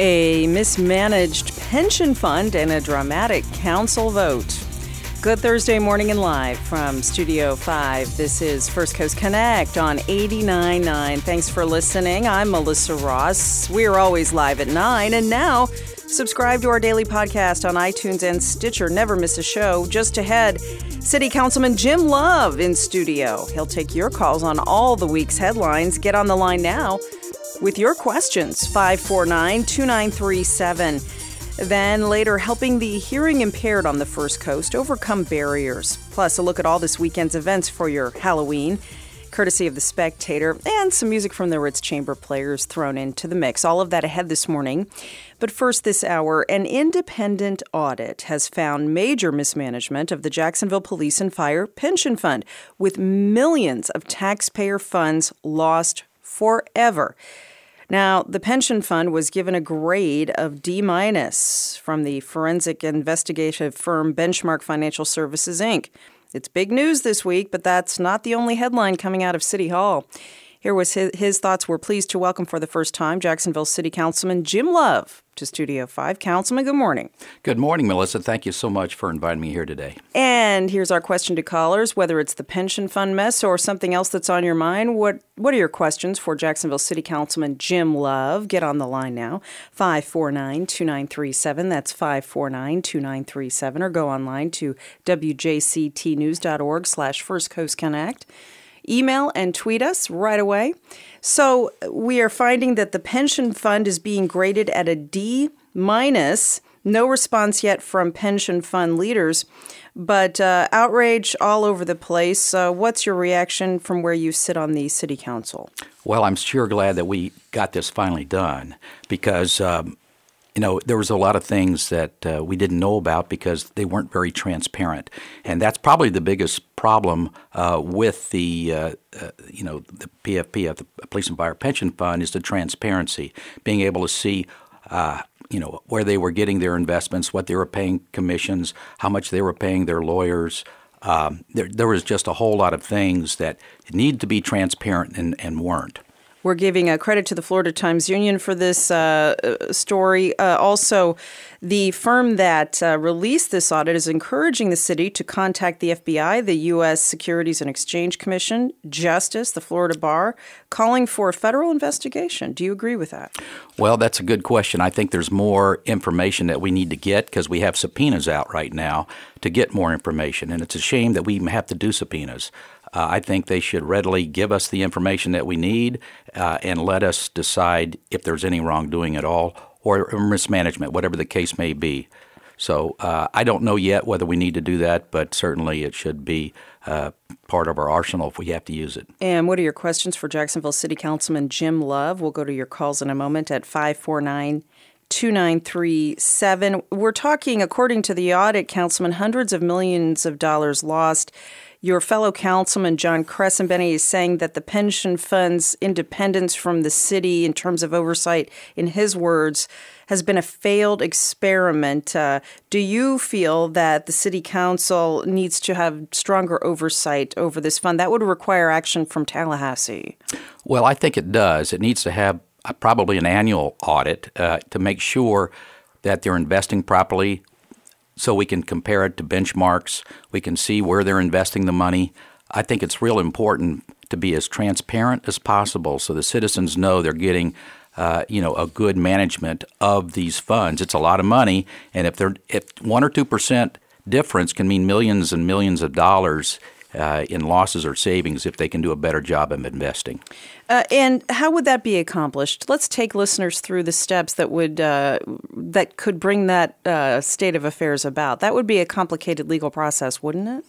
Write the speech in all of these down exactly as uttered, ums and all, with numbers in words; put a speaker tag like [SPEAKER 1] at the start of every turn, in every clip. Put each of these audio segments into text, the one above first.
[SPEAKER 1] A mismanaged pension fund and a dramatic council vote. Good Thursday morning and live from Studio five. This is First Coast Connect on eighty-nine point nine. Thanks for listening. I'm Melissa Ross. We're always live at nine. And now, subscribe to our daily podcast on iTunes and Stitcher. Never miss a show. Just ahead, City Councilman Jim Love in studio. He'll take your calls on all the week's headlines. Get on the line now with your questions. five four nine, two nine three seven. Then later, helping the hearing impaired on the First Coast overcome barriers. Plus, a look at all this weekend's events for your Halloween, courtesy of The Spectator, and some music from the Ritz Chamber Players thrown into the mix. All of that ahead this morning. But first this hour, an independent audit has found major mismanagement of the Jacksonville Police and Fire Pension Fund, with millions of taxpayer funds lost forever. Now, the pension fund was given a grade of D minus from the forensic investigative firm Benchmark Financial Services, Incorporated. It's big news this week, but that's not the only headline coming out of City Hall. Here was his, his thoughts. We're pleased to welcome for the first time Jacksonville City Councilman Jim Love to Studio five. Councilman, good morning.
[SPEAKER 2] Good morning, Melissa. Thank you so much for inviting me here today.
[SPEAKER 1] And here's our question to callers. Whether it's the pension fund mess or something else that's on your mind, what, what are your questions for Jacksonville City Councilman Jim Love? Get on the line now, five four nine, two nine three seven. That's five four nine, two nine three seven. Or go online to w j c t news dot org slash First Coast Connect. Email and tweet us right away. So we are finding that the pension fund is being graded at a D minus. No response yet from pension fund leaders, but uh, outrage all over the place. Uh, what's your reaction from where you sit on the city council?
[SPEAKER 2] Well, I'm sure glad that we got this finally done because um, You know, there was a lot of things that uh, we didn't know about because they weren't very transparent. And that's probably the biggest problem uh, with the, uh, uh, you know, the P F P, the Police and Fire Pension Fund, is the transparency, being able to see, uh, you know, where they were getting their investments, what they were paying commissions, how much they were paying their lawyers. Um, there, there was just a whole lot of things that need to be transparent and, and weren't.
[SPEAKER 1] We're giving a credit to the Florida Times Union for this uh, story. Uh, also, the firm that uh, released this audit is encouraging the city to contact the F B I, the U S Securities and Exchange Commission, Justice, the Florida Bar, calling for a federal investigation. Do you agree with that?
[SPEAKER 2] Well, that's a good question. I think there's more information that we need to get because we have subpoenas out right now to get more information. And it's a shame that we have to do subpoenas. Uh, I think they should readily give us the information that we need uh, and let us decide if there's any wrongdoing at all or mismanagement, whatever the case may be. So uh, I don't know yet whether we need to do that, but certainly it should be uh, part of our arsenal if we have to use it.
[SPEAKER 1] And what are your questions for Jacksonville City Councilman Jim Love? We'll go to your calls in a moment at five four nine, two nine three seven. We're talking, according to the audit, Councilman, hundreds of millions of dollars lost. Your fellow councilman, John Crescenbenny, is saying that the pension fund's independence from the city in terms of oversight, in his words, has been a failed experiment. Uh, do you feel that the city council needs to have stronger oversight over this fund? That would require action from Tallahassee.
[SPEAKER 2] Well, I think it does. It needs to have uh, probably an annual audit uh, to make sure that they're investing properly, so we can compare it to benchmarks. We can see where they're investing the money. I think it's real important to be as transparent as possible so the citizens know they're getting, uh, you know, a good management of these funds. It's a lot of money, and if they're if one or two percent difference can mean millions and millions of dollars uh, in losses or savings if they can do a better job of investing.
[SPEAKER 1] Uh, and how would that be accomplished? Let's take listeners through the steps that would uh, that could bring that uh, state of affairs about. That would be a complicated legal process, wouldn't it?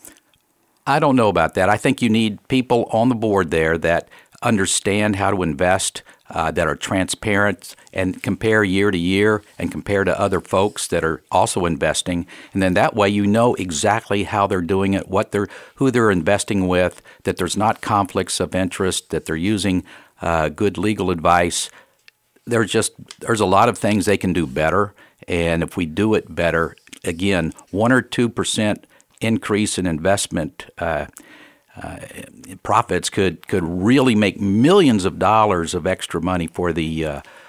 [SPEAKER 2] I don't know about that. I think you need people on the board there that understand how to invest, uh, that are transparent and compare year to year and compare to other folks that are also investing. And then that way you know exactly how they're doing it, what they're, who they're investing with, that there's not conflicts of interest, that they're using uh, good legal advice. There's just there's a lot of things they can do better. And if we do it better, again, one or two percent increase in investment uh, uh, profits could could really make millions of dollars of extra money for the uh,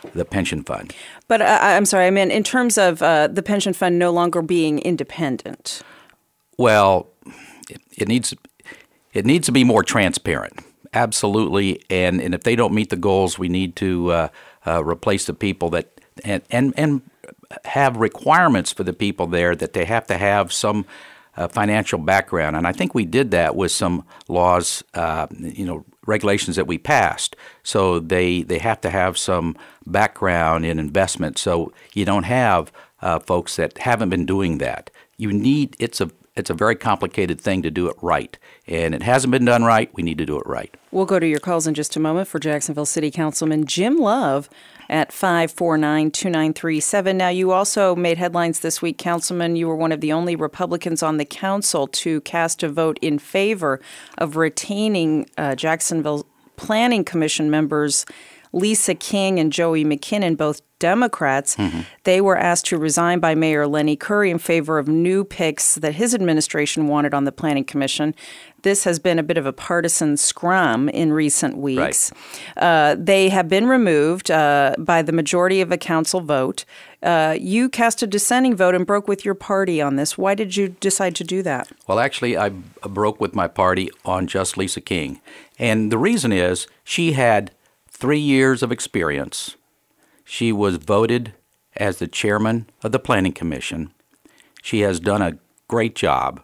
[SPEAKER 2] the pension fund.
[SPEAKER 1] But uh, I'm sorry, I meant in terms of uh, the pension fund no longer being independent.
[SPEAKER 2] Well, it, it needs it needs to be more transparent. Absolutely, and and if they don't meet the goals, we need to uh, uh, replace the people that and, and and have requirements for the people there that they have to have some uh, financial background. And I think we did that with some laws, uh, you know, regulations that we passed. So they they have to have some background in investment. So you don't have uh, folks that haven't been doing that. You need it's a It's a very complicated thing to do it right, and it hasn't been done right. We need to do it right.
[SPEAKER 1] We'll go to your calls in just a moment for Jacksonville City Councilman Jim Love at five four nine, two nine three seven. Now, you also made headlines this week, Councilman. You were one of the only Republicans on the council to cast a vote in favor of retaining uh, Jacksonville Planning Commission members Lisa King and Joey McKinnon, both Democrats. Mm-hmm. They were asked to resign by Mayor Lenny Curry in favor of new picks that his administration wanted on the Planning Commission. This has been a bit of a partisan scrum in recent weeks. Right. Uh, they have been removed uh, by the majority of a council vote. Uh, you cast a dissenting vote and broke with your party on this. Why did you decide to do that?
[SPEAKER 2] Well, actually, I broke with my party on just Lisa King. And the reason is she had three years of experience. She was voted as the chairman of the Planning Commission. She has done a great job.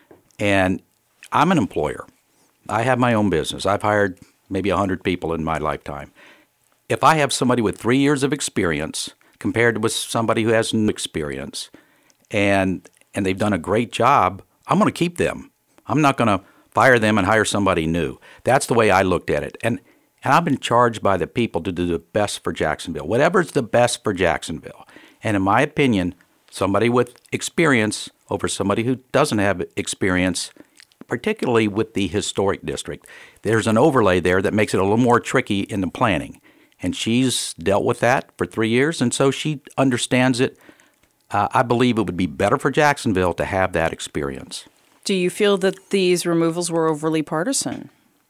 [SPEAKER 2] And I'm an employer. I have my own business. I've hired maybe one hundred people in my lifetime. If I have somebody with three years of experience compared with somebody who has no experience, and and they've done a great job, I'm going to keep them. I'm not going to fire them and hire somebody new. That's the way I looked at it. And And I've been charged by the people to do the best for Jacksonville, whatever's the best for Jacksonville. And in my opinion, somebody with experience over somebody who doesn't have experience, particularly with the historic district, there's an overlay there that makes it a little more tricky in the planning. And she's dealt with that for three years, and so she understands it. Uh, I believe it would be better for Jacksonville to have that experience.
[SPEAKER 1] Do you feel that these removals were overly partisan?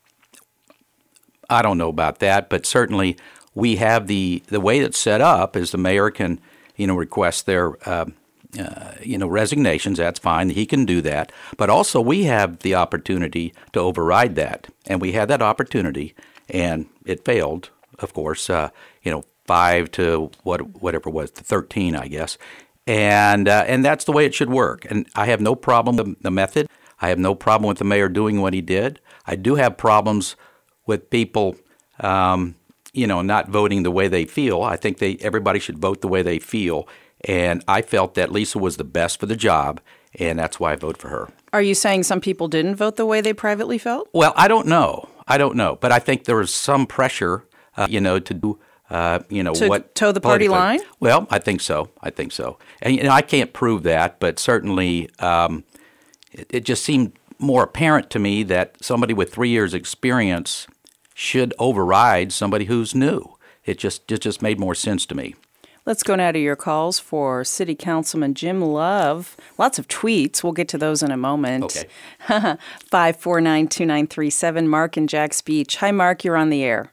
[SPEAKER 2] I don't know about that, but certainly we have the the way it's set up is the mayor can, you know, request their, uh, uh, you know, resignations. That's fine. He can do that. But also we have the opportunity to override that, and we had that opportunity, and it failed, of course. Uh, you know, five to what whatever it was, to thirteen, I guess, and uh, and that's the way it should work. And I have no problem with the method. I have no problem with the mayor doing what he did. I do have problems with people, um, you know, not voting the way they feel. I think they everybody should vote the way they feel. And I felt that Lisa was the best for the job, and that's why I voted for her.
[SPEAKER 1] Are you saying some people didn't vote the way they privately felt?
[SPEAKER 2] Well, I don't know. I don't know. But I think there was some pressure, uh, you know, to do, uh, you know,
[SPEAKER 1] to
[SPEAKER 2] what.
[SPEAKER 1] To toe the party line?
[SPEAKER 2] Well, I think so. I think so. And you know, I can't prove that, but certainly um, it, it just seemed more apparent to me that somebody with three years' experience should override somebody who's new. It just it just made more sense to me.
[SPEAKER 1] Let's go now to your calls for City Councilman Jim Love. Lots of tweets. We'll get to those in a moment.
[SPEAKER 2] Okay.
[SPEAKER 1] five four nine, two nine three seven. Mark in Jack's Beach. Hi, Mark. You're on the air.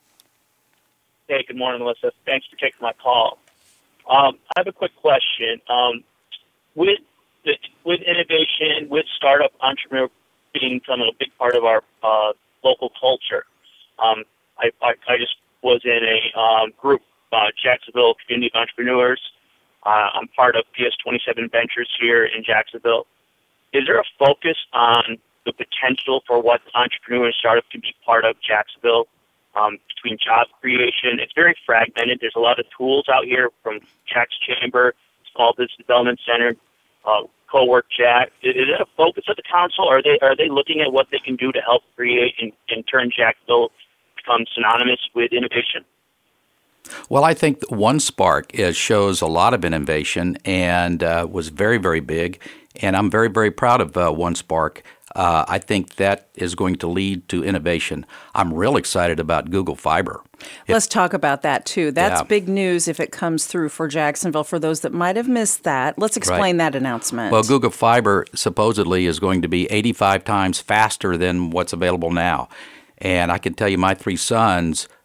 [SPEAKER 3] Hey, good morning, Melissa. Thanks for taking my call. Um, I have a quick question. Um, with the, with innovation, with startup entrepreneur being becoming a big part of our uh, local culture, Um, I, I, I just was in a um, group, uh, Jacksonville Community of Entrepreneurs. Uh, I'm part of P S twenty-seven Ventures here in Jacksonville. Is there a focus on the potential for what entrepreneur and startup can be part of Jacksonville um, between job creation? It's very fragmented. There's a lot of tools out here from Jack's Chamber, Small Business Development Center, uh, Co-work Jack. Is it a focus of the council? Or are they are they looking at what they can do to help create and, and turn Jacksonville become synonymous with innovation?
[SPEAKER 2] Well, I think One Spark is, shows a lot of innovation and uh, was very, very big. And I'm very, very proud of uh, One Spark. Uh, I think that is going to lead to innovation. I'm real excited about Google Fiber.
[SPEAKER 1] Let's it, talk about that, too. That's
[SPEAKER 2] yeah.
[SPEAKER 1] big news if it comes through for Jacksonville. For those that might have missed that, let's explain
[SPEAKER 2] right.
[SPEAKER 1] that announcement.
[SPEAKER 2] Well, Google Fiber supposedly is going to be eighty-five times faster than what's available now. And I can tell you my three sons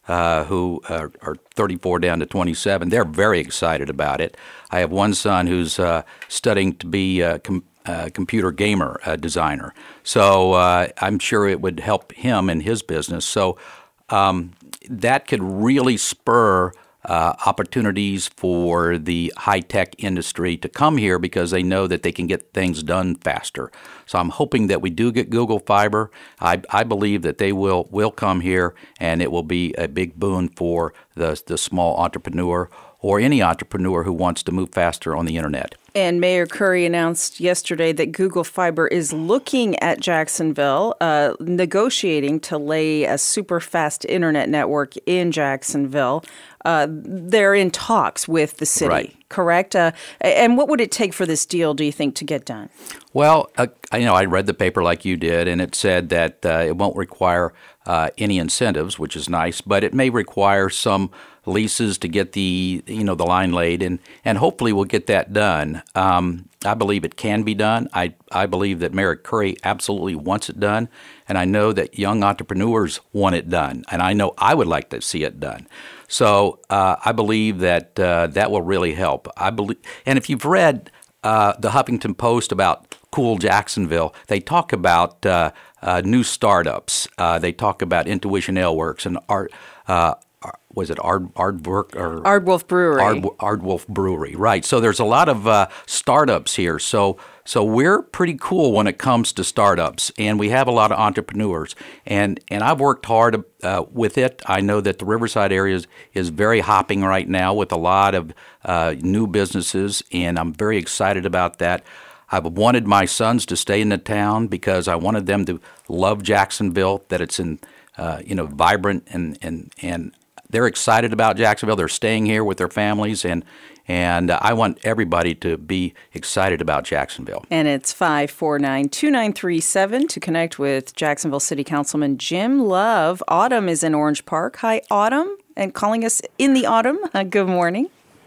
[SPEAKER 2] uh, who are, are thirty-four down to twenty-seven. They're very excited about it. I have one son who's uh, studying to be a com- uh, computer gamer uh, designer. So uh, I'm sure it would help him in his business. So um, that could really spur Uh, opportunities for the high-tech industry to come here because they know that they can get things done faster. So I'm hoping that we do get Google Fiber. I, I believe that they will will come here, and it will be a big boon for the, the small entrepreneur or any entrepreneur who wants to move faster on the internet.
[SPEAKER 1] And Mayor Curry announced yesterday that Google Fiber is looking at Jacksonville, uh, negotiating to lay a super fast internet network in Jacksonville. Uh, they're in talks with the city,
[SPEAKER 2] right.
[SPEAKER 1] correct? Uh, and what would it take for this deal, do you think, to get done?
[SPEAKER 2] Well, uh, you know, I read the paper like you did, and it said that uh, it won't require uh, any incentives, which is nice, but it may require some leases to get the you know the line laid, and, and hopefully we'll get that done. Um, I believe it can be done. I I believe that Mayor Curry absolutely wants it done, and I know that young entrepreneurs want it done, and I know I would like to see it done. So uh, I believe that uh, that will really help. I believe, and if you've read uh, the Huffington Post about Cool Jacksonville, they talk about uh, uh, new startups. Uh, they talk about Intuition Ale Works and art. Uh, Was it Ard Ardwork or
[SPEAKER 1] Ardwolf Brewery?
[SPEAKER 2] Ard, Ardwolf Brewery, right? So there's a lot of uh, startups here. So so we're pretty cool when it comes to startups, and we have a lot of entrepreneurs. And and I've worked hard uh, with it. I know that the Riverside area is, is very hopping right now with a lot of uh, new businesses, and I'm very excited about that. I've wanted my sons to stay in the town because I wanted them to love Jacksonville, that it's in uh, you know vibrant and and and. They're excited about Jacksonville. They're staying here with their families, and and uh, I want everybody to be excited about Jacksonville.
[SPEAKER 1] And it's five four nine, two nine three seven to connect with Jacksonville City Councilman Jim Love. Autumn is in Orange Park. Hi, Autumn, and calling us in the autumn. Uh, good morning.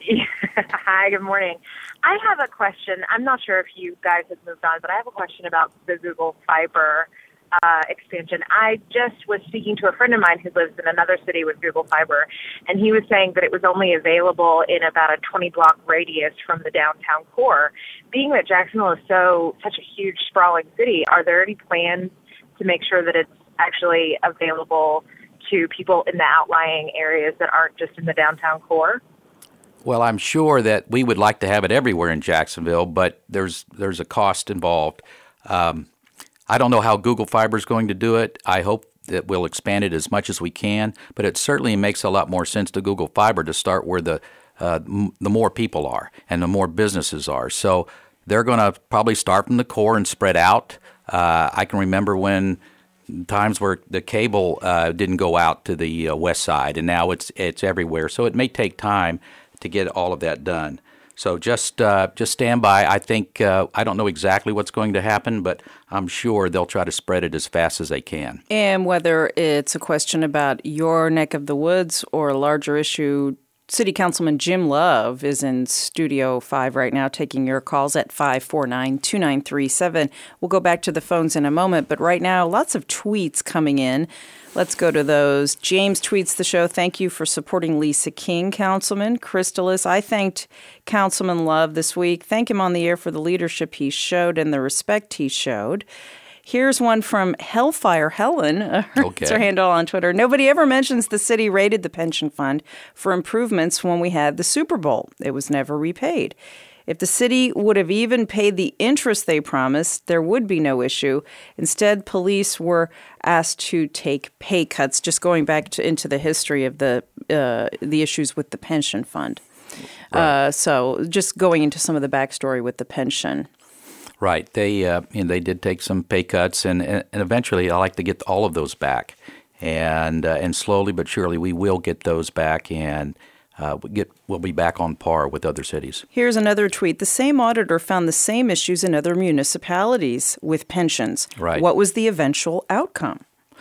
[SPEAKER 4] Hi, good morning. I have a question. I'm not sure if you guys have moved on, but I have a question about the Google Fiber Uh, expansion. I just was speaking to a friend of mine who lives in another city with Google Fiber, and he was saying that it was only available in about a twenty block radius from the downtown core. Being that Jacksonville is so such a huge, sprawling city, are there any plans to make sure that it's actually available to people in the outlying areas that aren't just in the downtown core?
[SPEAKER 2] Well, I'm sure that we would like to have it everywhere in Jacksonville, but there's there's a cost involved. Um, I don't know how Google Fiber is going to do it. I hope that we'll expand it as much as we can, but it certainly makes a lot more sense to Google Fiber to start where the uh, m- the more people are and the more businesses are. So they're going to probably start from the core and spread out. Uh, I can remember when times where the cable uh, didn't go out to the uh, west side, and now it's it's everywhere. So it may take time to get all of that done. So just uh, just stand by. I think uh, I don't know exactly what's going to happen, but I'm sure they'll try to spread it as fast as they can.
[SPEAKER 1] And whether it's a question about your neck of the woods or a larger issue, City Councilman Jim Love is in Studio five right now taking your calls at five four nine, two nine three seven. We'll go back to the phones in a moment, but right now, lots of tweets coming in. Let's go to those. James tweets the show. Thank you for supporting Lisa King, Councilman. Crystalis, I thanked Councilman Love this week. Thank him on the air for the leadership he showed and the respect he showed. Here's one from Hellfire Helen.
[SPEAKER 2] Okay.
[SPEAKER 1] It's her handle on Twitter. Nobody ever mentions the city raided the pension fund for improvements when we had the Super Bowl. It was never repaid. If the city would have even paid the interest they promised, there would be no issue. Instead, police were asked to take pay cuts, just going back to, into the history of the uh, the issues with the pension fund. Right. Uh, so just going into some of the backstory with the pension.
[SPEAKER 2] Right. They uh, you know, they did take some pay cuts, and, and eventually I like to get all of those back. And uh, and slowly but surely we will get those back, and uh, we get we'll be back on par with other cities.
[SPEAKER 1] Here's another tweet. The same auditor found the same issues in other municipalities with pensions.
[SPEAKER 2] Right.
[SPEAKER 1] What was the eventual outcome?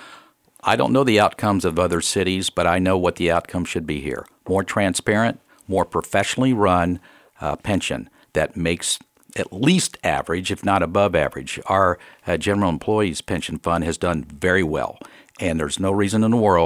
[SPEAKER 2] I don't know the outcomes of other cities, but I know what the outcome should be here. More transparent, more professionally run uh, pension that makes at least average, if not above average. Our uh, general employees pension fund has done very well, and there's no reason in the world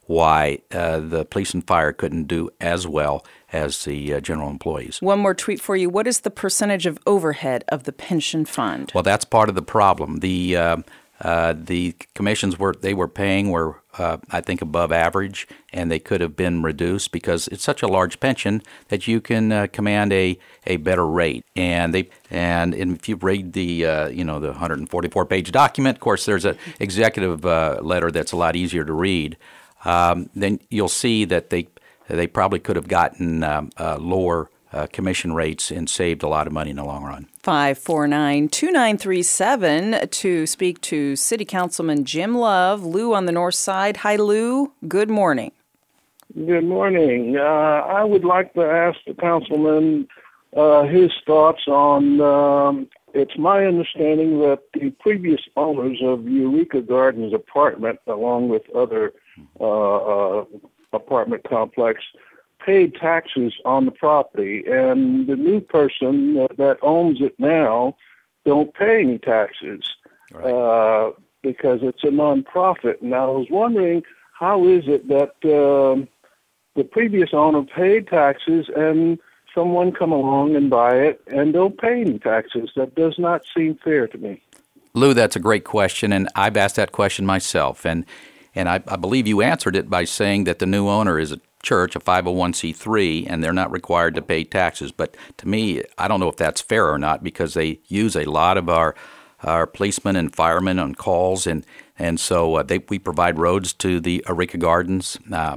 [SPEAKER 2] why uh, the police and fire couldn't do as well as the uh, general employees.
[SPEAKER 1] One more tweet for you. What is the percentage of overhead of the pension fund?
[SPEAKER 2] Well, that's part of the problem. The uh, uh, the commissions were they were paying were uh, I think above average, and they could have been reduced because it's such a large pension that you can uh, command a, a better rate. And they and if you read the uh, you know the one hundred forty-four page document, of course, there's an executive uh, letter that's a lot easier to read. Um, then you'll see that they they probably could have gotten um, uh, lower uh, commission rates and saved a lot of money in the long run.
[SPEAKER 1] five four nine, two nine three seven to speak to City Councilman Jim Love. Lou on the north side. Hi, Lou. Good morning.
[SPEAKER 5] Good morning. Uh, I would like to ask the councilman uh, his thoughts on, um, it's my understanding that the previous owners of Eureka Gardens apartment, along with other uh, uh, apartment complex, paid taxes on the property, and the new person uh, that owns it now don't pay any taxes right. uh, because it's a nonprofit. And I was wondering, how is it that um, the previous owner paid taxes and someone come along and buy it and don't pay any taxes? That does not seem fair to me.
[SPEAKER 2] Lou, that's a great question, and I've asked that question myself, and and I, I believe you answered it by saying that the new owner is a church, a five oh one c three, and they're not required to pay taxes. But to me, I don't know if that's fair or not because they use a lot of our our policemen and firemen on calls, and and so uh, they, we provide roads to the Eureka Gardens. Uh,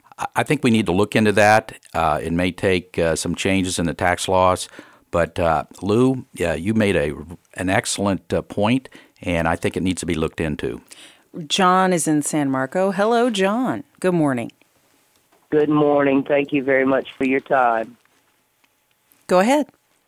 [SPEAKER 2] I think we need to look into that. Uh, it may take uh, some changes in the tax laws, but uh, Lou, yeah, you made a an excellent uh, point, and I think it needs to be looked into.
[SPEAKER 1] John is in San Marco. Hello, John. Good morning.
[SPEAKER 6] Good morning. Thank you very much for your time.
[SPEAKER 1] Go ahead.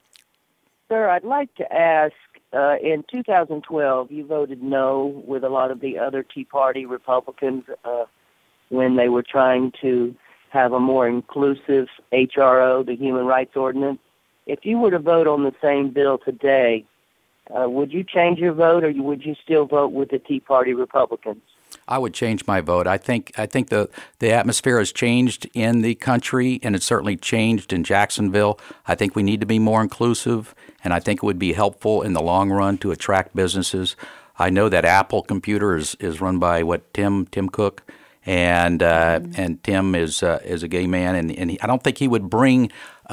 [SPEAKER 6] Sir, I'd like to ask, uh, in two thousand twelve, you voted no with a lot of the other Tea Party Republicans uh, when they were trying to have a more inclusive H R O, the Human Rights Ordinance. If you were to vote on the same bill today, uh, would you change your vote, or would you still vote with the Tea Party Republicans?
[SPEAKER 2] I would change my vote. I think I think the, the atmosphere has changed in the country, and it's certainly changed in Jacksonville. I think we need to be more inclusive, and I think it would be helpful in the long run to attract businesses. I know that Apple Computer is, is run by, what, Tim Tim Cook, and uh, mm-hmm. and Tim is uh, is a gay man, and, and he, I don't think he would bring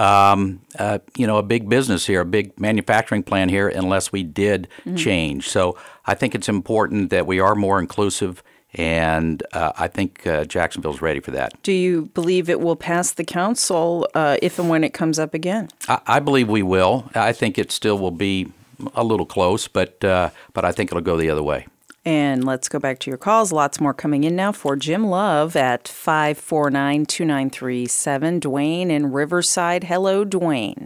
[SPEAKER 2] um, uh, you know a big business here, a big manufacturing plant here, unless we did mm-hmm. change. So I think it's important that we are more inclusive. And uh, I think uh, Jacksonville's ready for that.
[SPEAKER 1] Do you believe it will pass the council uh, if and when it comes up again?
[SPEAKER 2] I, I believe we will. I think it still will be a little close, but uh, but I think it'll go the other way.
[SPEAKER 1] And let's go back to your calls. Lots more coming in now for Jim Love at five four nine, two nine three seven. Dwayne in Riverside. Hello, Dwayne.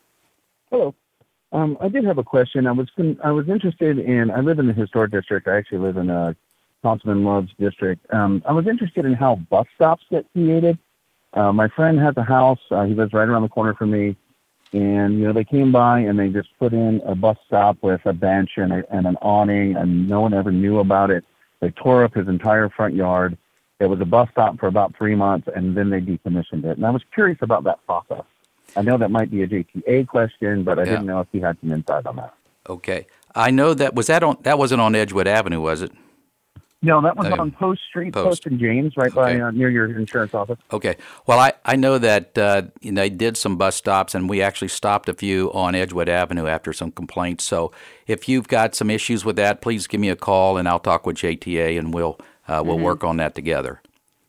[SPEAKER 7] Hello. Um, I did have a question. I was I was interested in, I live in the historic district. I actually live in a Councilman Love's district. Um, I was interested in how bus stops get created. Uh, my friend has a house. Uh, he lives right around the corner from me. And, you know, they came by and they just put in a bus stop with a bench and, a, and an awning, and no one ever knew about it. They tore up his entire front yard. It was a bus stop for about three months, and then they decommissioned it. And I was curious about that process. I know that might be a J T A question, but I yeah. didn't know if you had some insight on that.
[SPEAKER 2] Okay. I know that, was that on, that wasn't on Edgewood Avenue, was it?
[SPEAKER 7] No, that was
[SPEAKER 2] okay.
[SPEAKER 7] on Post Street,
[SPEAKER 2] Post,
[SPEAKER 7] Post and James, right
[SPEAKER 2] okay.
[SPEAKER 7] by uh, near your insurance office.
[SPEAKER 2] Okay. Well, I, I know that uh, you know, they did some bus stops, and we actually stopped a few on Edgewood Avenue after some complaints. So if you've got some issues with that, please give me a call, and I'll talk with J T A, and we'll uh, we'll mm-hmm. work on that together.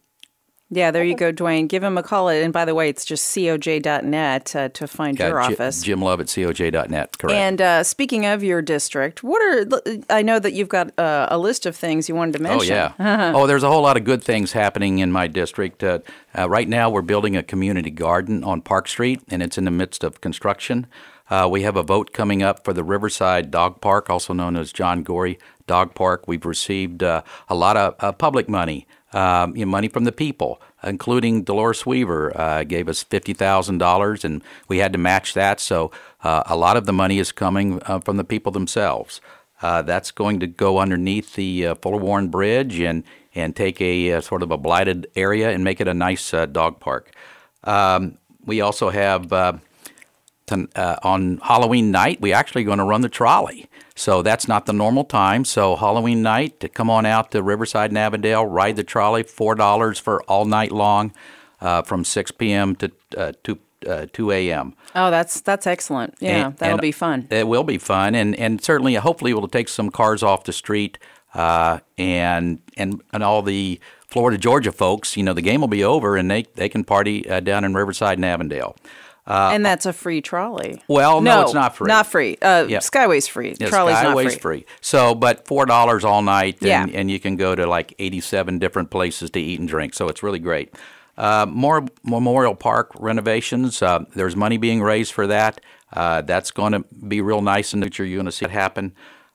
[SPEAKER 1] Yeah, there you go, Dwayne. Give him a call. And by the way, it's just C O J dot net uh, to find
[SPEAKER 2] Got
[SPEAKER 1] your
[SPEAKER 2] J-
[SPEAKER 1] office.
[SPEAKER 2] Jim Love at C O J dot net, correct.
[SPEAKER 1] And uh, speaking of your district, what are I know that you've got uh, a list of things you wanted to mention.
[SPEAKER 2] Oh, yeah. oh, there's a whole lot of good things happening in my district. Uh, uh, right now, we're building a community garden on Park Street, and it's in the midst of construction. Uh, we have a vote coming up for the Riverside Dog Park, also known as John Gorey Dog Park. We've received uh, a lot of uh, public money, um, you know, money from the people, including Dolores Weaver uh, gave us fifty thousand dollars, and we had to match that. So uh, a lot of the money is coming uh, from the people themselves. Uh, that's going to go underneath the uh, Fuller Warren Bridge and, and take a uh, sort of a blighted area and make it a nice uh, dog park. Um, we also have, uh, t- uh, on Halloween night, we're actually going to run the trolley. So that's not the normal time. So Halloween night, to come on out to Riverside and Avondale, ride the trolley, four dollars for all night long uh, from six p.m. to uh, two, uh, two a.m.
[SPEAKER 1] Oh, that's that's excellent. Yeah,
[SPEAKER 2] And-
[SPEAKER 1] that'll
[SPEAKER 2] and
[SPEAKER 1] be fun.
[SPEAKER 2] It will be fun, and, and certainly, hopefully, it will take some cars off the street, uh, and and and all the Florida Georgia folks. You know, the game will be over, and they they can party uh, down in Riverside and Avondale. Uh,
[SPEAKER 1] and that's a free trolley.
[SPEAKER 2] Well, no, it's not free.
[SPEAKER 1] Not free. Uh,
[SPEAKER 2] Yeah.
[SPEAKER 1] Skyway's free.
[SPEAKER 2] Yeah,
[SPEAKER 1] Trolley's not
[SPEAKER 2] Skyway's
[SPEAKER 1] free.
[SPEAKER 2] free. So, but four dollars all night, and,
[SPEAKER 1] Yeah.
[SPEAKER 2] and you can go to like eighty-seven different places to eat and drink. So it's really great. Uh, more Memorial Park renovations. Uh, there's money being raised for that. Uh, that's going to be real nice in the future. You're going to see it happen.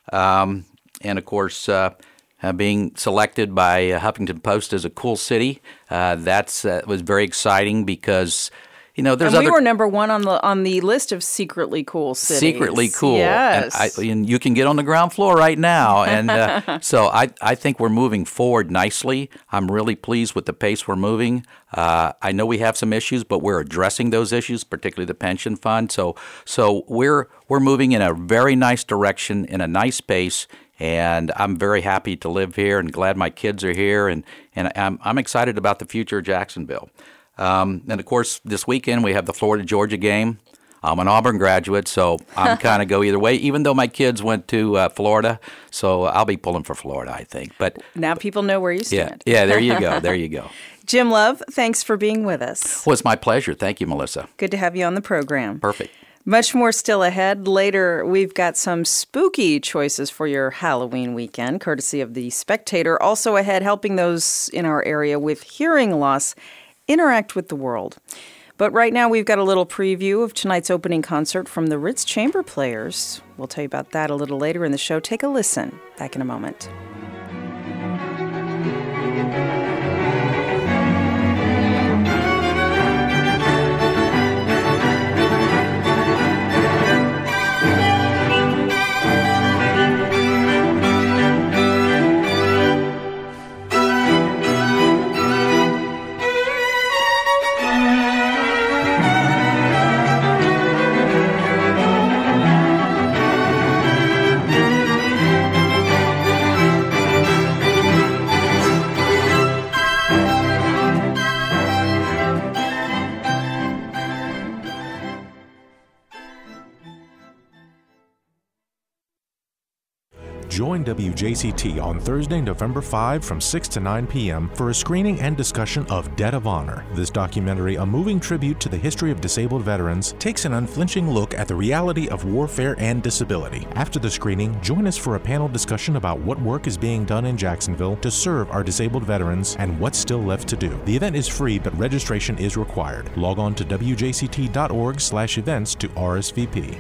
[SPEAKER 2] Um, and of course, uh, uh, being selected by uh, Huffington Post as a cool city, uh, that's uh, was very exciting because. You know, there's
[SPEAKER 1] and we
[SPEAKER 2] other
[SPEAKER 1] were number one on the on the list of secretly cool cities.
[SPEAKER 2] secretly cool.
[SPEAKER 1] Yes.
[SPEAKER 2] And, I, and you can get on the ground floor right now. And uh, so I, I think we're moving forward nicely. I'm really pleased with the pace we're moving. Uh, I know we have some issues, but we're addressing those issues, particularly the pension fund. So so we're we're moving in a very nice direction, in a nice pace. And I'm very happy to live here and glad my kids are here. And, and I'm, I'm excited about the future of Jacksonville. Um, and, of course, this weekend we have the Florida-Georgia game. I'm an Auburn graduate, so I'm kind of go either way, even though my kids went to uh, Florida. So I'll be pulling for Florida, I think. But
[SPEAKER 1] Now people know where you
[SPEAKER 2] yeah,
[SPEAKER 1] stand.
[SPEAKER 2] yeah, there you go. There you go.
[SPEAKER 1] Jim Love, thanks for being with us.
[SPEAKER 2] Well, it's my pleasure. Thank you, Melissa.
[SPEAKER 1] Good to have you on the program.
[SPEAKER 2] Perfect.
[SPEAKER 1] Much more still ahead. Later, we've got some spooky choices for your Halloween weekend, courtesy of The Spectator. Also ahead, helping those in our area with hearing loss interact with the world. But right now, we've got a little preview of tonight's opening concert from the Ritz Chamber Players. We'll tell you about that a little later in the show. Take a listen. Back in a moment.
[SPEAKER 8] Join W J C T on Thursday, November fifth from six to nine p.m. for a screening and discussion of Debt of Honor. This documentary, a moving tribute to the history of disabled veterans, takes an unflinching look at the reality of warfare and disability. After the screening, join us for a panel discussion about what work is being done in Jacksonville to serve our disabled veterans and what's still left to do. The event is free, but registration is required. Log on to w j c t dot org slash events to R S V P.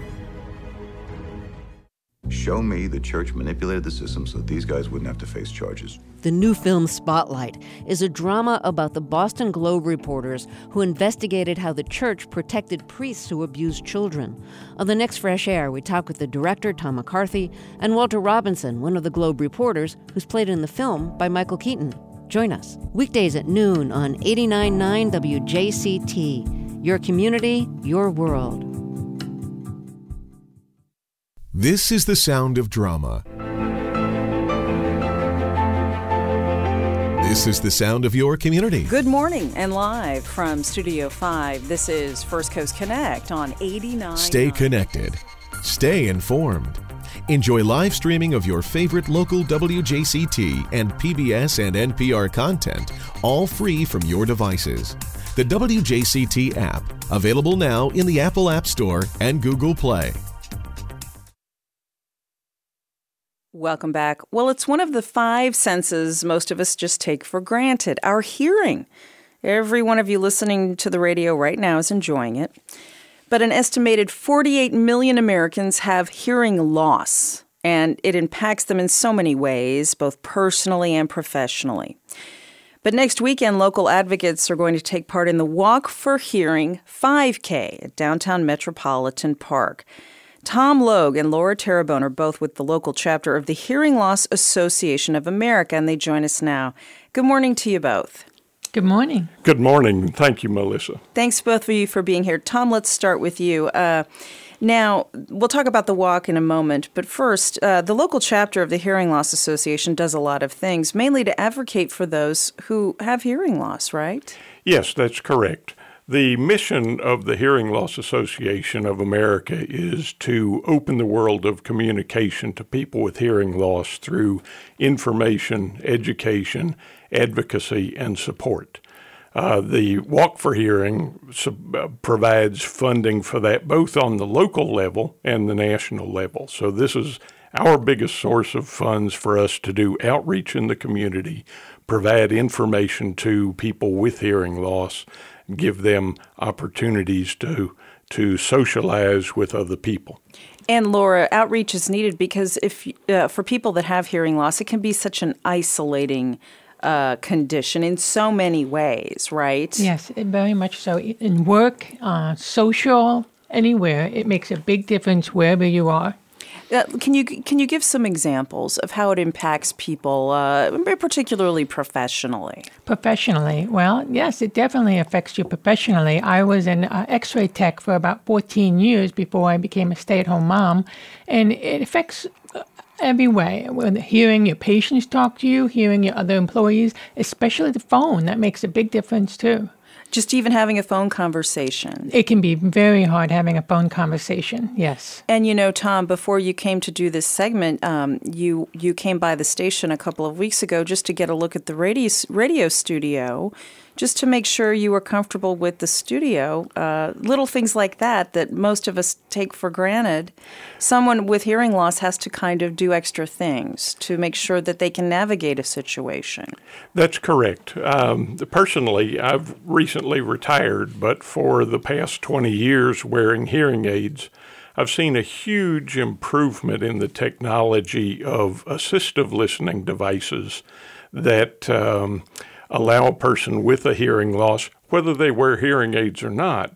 [SPEAKER 9] Show me the church manipulated the system so that these guys wouldn't have to face charges.
[SPEAKER 10] The new film Spotlight is a drama about the Boston Globe reporters who investigated how the church protected priests who abused children. On the next Fresh Air, we talk with the director, Tom McCarthy, and Walter Robinson, one of the Globe reporters who's played in the film by Michael Keaton. Join us weekdays at noon on eighty-nine point nine W J C T. Your community, your world.
[SPEAKER 11] This is the sound of drama. This is the sound of your community.
[SPEAKER 1] Good morning and live from Studio five. This is First Coast Connect on eighty-nine.
[SPEAKER 11] Stay connected. Stay informed. Enjoy live streaming of your favorite local W J C T and P B S and N P R content, all free from your devices. The W J C T app, available now in the Apple App Store and Google Play.
[SPEAKER 1] Welcome back. Well, it's one of the five senses most of us just take for granted, our hearing. Every one of you listening to the radio right now is enjoying it. But an estimated forty-eight million Americans have hearing loss, and it impacts them in so many ways, both personally and professionally. But next weekend, local advocates are going to take part in the Walk for Hearing five K at downtown Metropolitan Park. Tom Logue and Laura Terrebonne are both with the local chapter of the Hearing Loss Association of America, and they join us now. Good morning to you both.
[SPEAKER 12] Good morning.
[SPEAKER 13] Good morning. Thank you, Melissa.
[SPEAKER 1] Thanks both of you for being here. Tom, let's start with you. Uh, now, we'll talk about the walk in a moment, but first, uh, the local chapter of the Hearing Loss Association does a lot of things, mainly to advocate for those who have hearing loss, right?
[SPEAKER 13] Yes, that's correct. The mission of the Hearing Loss Association of America is to open the world of communication to people with hearing loss through information, education, advocacy, and support. Uh, the Walk for Hearing sub- uh, provides funding for that both on the local level and the national level. So this is our biggest source of funds for us to do outreach in the community, provide information to people with hearing loss, give them opportunities to to socialize with other people.
[SPEAKER 1] And Laura, outreach is needed because if uh, for people that have hearing loss, it can be such an isolating uh, condition in so many ways, right?
[SPEAKER 12] Yes, very much so. In work, uh, social, anywhere, it makes a big difference wherever you are.
[SPEAKER 1] Uh, can you can you give some examples of how it impacts people, uh, particularly professionally?
[SPEAKER 12] Professionally, well, yes, it definitely affects you professionally. I was an uh, X-ray tech for about fourteen years before I became a stay-at-home mom, and it affects uh, every way. When hearing your patients talk to you, hearing your other employees, especially the phone, that makes a big difference too.
[SPEAKER 1] Just even having a phone conversation.
[SPEAKER 12] It can be very hard having a phone conversation, yes.
[SPEAKER 1] And you know, Tom, before you came to do this segment, um, you you came by the station a couple of weeks ago just to get a look at the radio, radio studio, just to make sure you were comfortable with the studio. Uh, little things like that that most of us take for granted. Someone with hearing loss has to kind of do extra things to make sure that they can navigate a situation.
[SPEAKER 13] That's correct. Um, personally, I've recently retired, but for the past twenty years wearing hearing aids, I've seen a huge improvement in the technology of assistive listening devices that um, allow a person with a hearing loss, whether they wear hearing aids or not,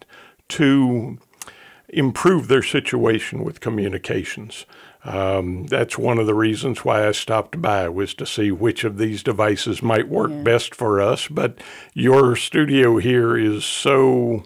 [SPEAKER 13] to improve their situation with communications. Um, that's one of the reasons why I stopped by, was to see which of these devices might work yeah. best for us. But your studio here is so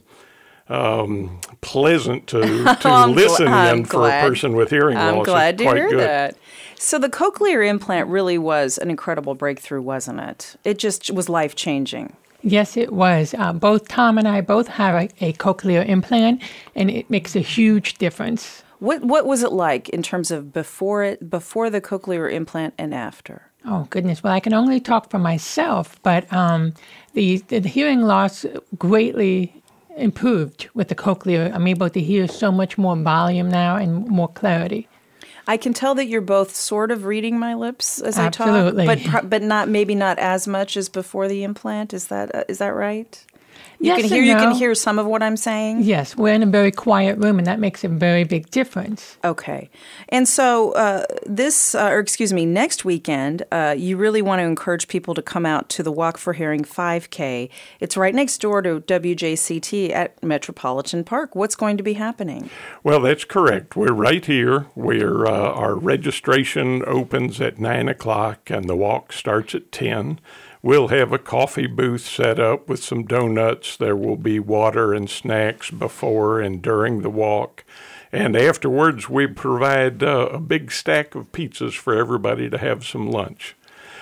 [SPEAKER 13] um, pleasant to, to
[SPEAKER 1] I'm
[SPEAKER 13] listen
[SPEAKER 1] gl-
[SPEAKER 13] in for a person with hearing
[SPEAKER 1] I'm
[SPEAKER 13] loss.
[SPEAKER 1] I'm glad
[SPEAKER 13] it's
[SPEAKER 1] to
[SPEAKER 13] quite
[SPEAKER 1] hear
[SPEAKER 13] good.
[SPEAKER 1] that. So the cochlear implant really was an incredible breakthrough, wasn't it? It just was life-changing.
[SPEAKER 12] Yes, it was. Uh, both Tom and I both have a, a cochlear implant, and it makes a huge difference.
[SPEAKER 1] What what was it like in terms of before it, before the cochlear implant and after?
[SPEAKER 12] Oh, goodness. Well, I can only talk for myself, but um, the, the hearing loss greatly improved with the cochlear. I'm able to hear so much more volume now and more clarity.
[SPEAKER 1] I can tell that you're both sort of reading my lips as
[SPEAKER 12] Absolutely.
[SPEAKER 1] I talk, but but not maybe not as much as before the implant. Is that uh, is that right? You
[SPEAKER 12] Yes
[SPEAKER 1] can hear
[SPEAKER 12] and
[SPEAKER 1] you
[SPEAKER 12] no.
[SPEAKER 1] can hear some of what I'm saying.
[SPEAKER 12] Yes, we're in a very quiet room, and that makes a very big difference.
[SPEAKER 1] Okay, and so uh, this, uh, or excuse me, next weekend, uh, you really want to encourage people to come out to the Walk for Hearing five K. It's right next door to W J C T at Metropolitan Park. What's going to be happening?
[SPEAKER 13] Well, that's correct. We're right here. We're uh, our registration opens at nine o'clock, and the walk starts at ten. We'll have a coffee booth set up with some donuts. There will be water and snacks before and during the walk. And afterwards, we provide uh, a big stack of pizzas for everybody to have some lunch.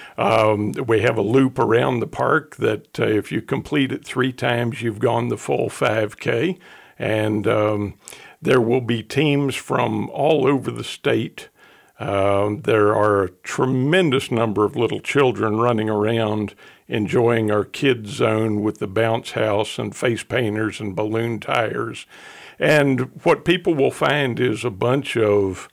[SPEAKER 13] Um, we have a loop around the park that uh, if you complete it three times, you've gone the full five K. And um, there will be teams from all over the state. Um, there are a tremendous number of little children running around enjoying our kids zone with the bounce house and face painters and balloon tires. And what people will find is a bunch of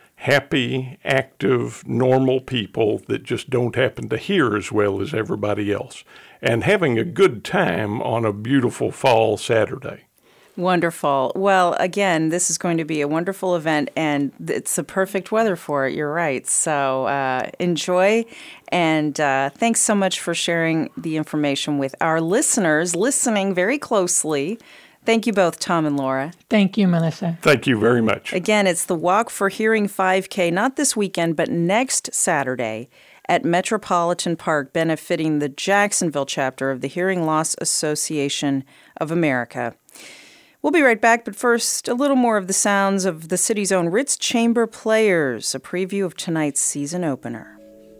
[SPEAKER 13] happy, active, normal people that just don't happen to hear as well as everybody else, and having a good time on a beautiful fall Saturday.
[SPEAKER 1] Wonderful. Well, again, this is going to be a wonderful event, and it's the perfect weather for it. You're right. So uh, enjoy, and uh, thanks so much for sharing the information with our listeners, listening very closely. Thank you both, Tom and Laura.
[SPEAKER 12] Thank you, Melissa.
[SPEAKER 13] Thank you very much.
[SPEAKER 1] Again, it's the Walk for Hearing five K, not this weekend, but next Saturday at Metropolitan Park, benefiting the Jacksonville chapter of the Hearing Loss Association of America. We'll be right back, but first, a little more of the sounds of the city's own Ritz Chamber Players, a preview of tonight's season opener.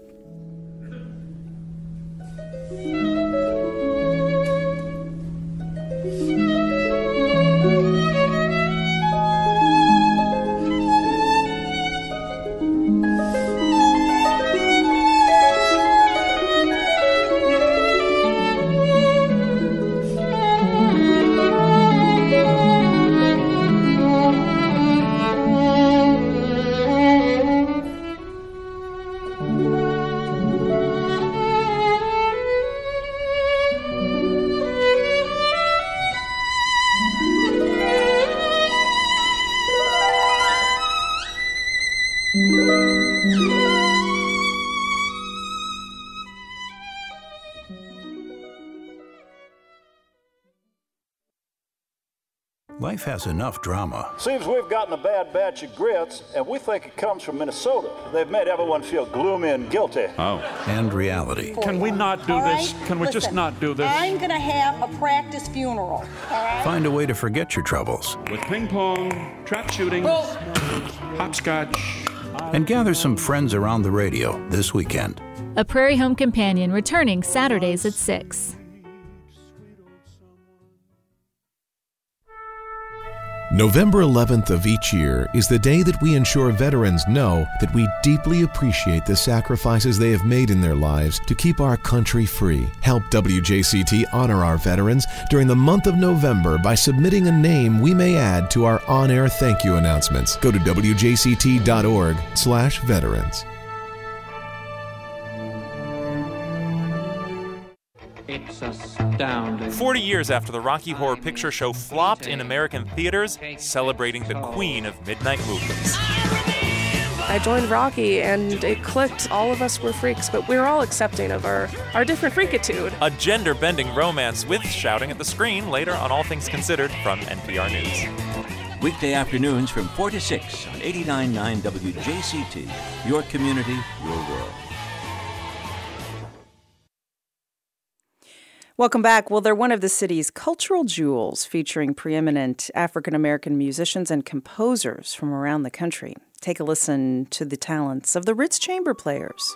[SPEAKER 14] Life has enough drama.
[SPEAKER 15] Seems we've gotten a bad batch of grits, and we think it comes from Minnesota. They've made everyone feel gloomy and guilty.
[SPEAKER 14] Oh. And reality.
[SPEAKER 16] Can we not do
[SPEAKER 17] all
[SPEAKER 16] this?
[SPEAKER 17] right?
[SPEAKER 16] Can we
[SPEAKER 17] Listen,
[SPEAKER 16] just not do this?
[SPEAKER 17] I'm going to have a practice funeral, all right?
[SPEAKER 14] Find a way to forget your troubles.
[SPEAKER 16] With ping pong, trap shooting, hopscotch.
[SPEAKER 14] And gather some friends around the radio this weekend.
[SPEAKER 18] A Prairie Home Companion returning Saturdays at six.
[SPEAKER 11] November eleventh of each year is the day that we ensure veterans know that we deeply appreciate the sacrifices they have made in their lives to keep our country free. Help W J C T honor our veterans during the month of November by submitting a name we may add to our on-air thank you announcements. Go to W J C T dot org slash veterans.
[SPEAKER 19] It's astounding.
[SPEAKER 20] Forty years after the Rocky Horror Picture Show flopped in American theaters, celebrating the queen of midnight movies.
[SPEAKER 21] I joined Rocky and it clicked. All of us were freaks, but we were all accepting of our, our different freakitude.
[SPEAKER 20] A gender-bending romance with shouting at the screen later on All Things Considered from N P R News.
[SPEAKER 22] Weekday afternoons from four to six on eighty-nine point nine W J C T. Your community, your world.
[SPEAKER 1] Welcome back. Well, they're one of the city's cultural jewels, featuring preeminent African-American musicians and composers from around the country. Take a listen to the talents of the Ritz Chamber Players.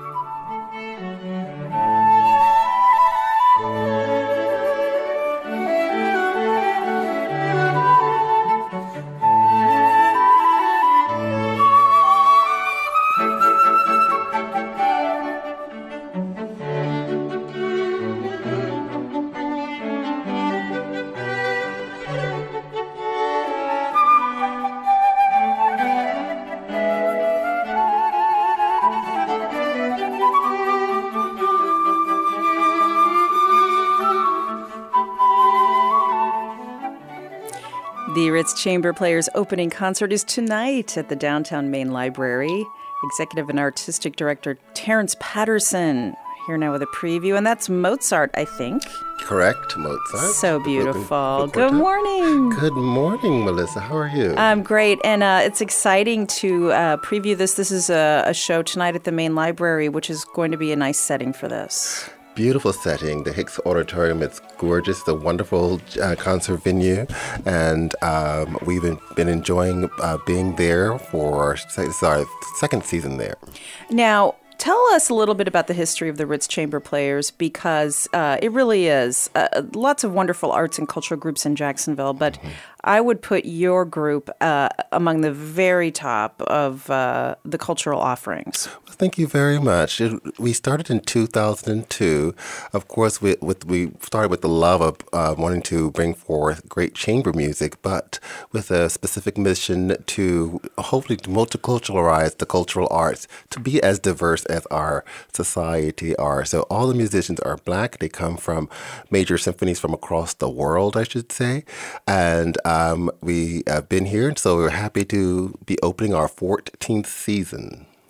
[SPEAKER 1] The Ritz Chamber Players opening concert is tonight at the Downtown Main Library. Executive and Artistic Director Terrence Patterson here now with a preview, and that's Mozart, I think.
[SPEAKER 23] Correct, Mozart.
[SPEAKER 1] So beautiful. Good morning.
[SPEAKER 23] Good morning, Melissa. How are you?
[SPEAKER 1] I'm great, and uh, it's exciting to uh, preview this. This is a, a show tonight at the Main Library, which is going to be a nice setting for this.
[SPEAKER 23] Beautiful setting. The Hicks Auditorium, it's gorgeous. It's a wonderful uh, concert venue. And um, we've been, been enjoying uh, being there for, it's our second season there.
[SPEAKER 1] Now, tell us a little bit about the history of the Ritz Chamber Players, because uh, it really is uh, lots of wonderful arts and cultural groups in Jacksonville, but mm-hmm. I would put your group uh, among the very top of uh, the cultural offerings.
[SPEAKER 23] Well, thank you very much. It, we started in two thousand two. Of course, we, with, we started with the love of uh, wanting to bring forth great chamber music, but with a specific mission to hopefully to multiculturalize the cultural arts, to be as diverse as our society are. So all the musicians are Black. They come from major symphonies from across the world, I should say. And um, we have been here, so we're happy to be opening our fourteenth season.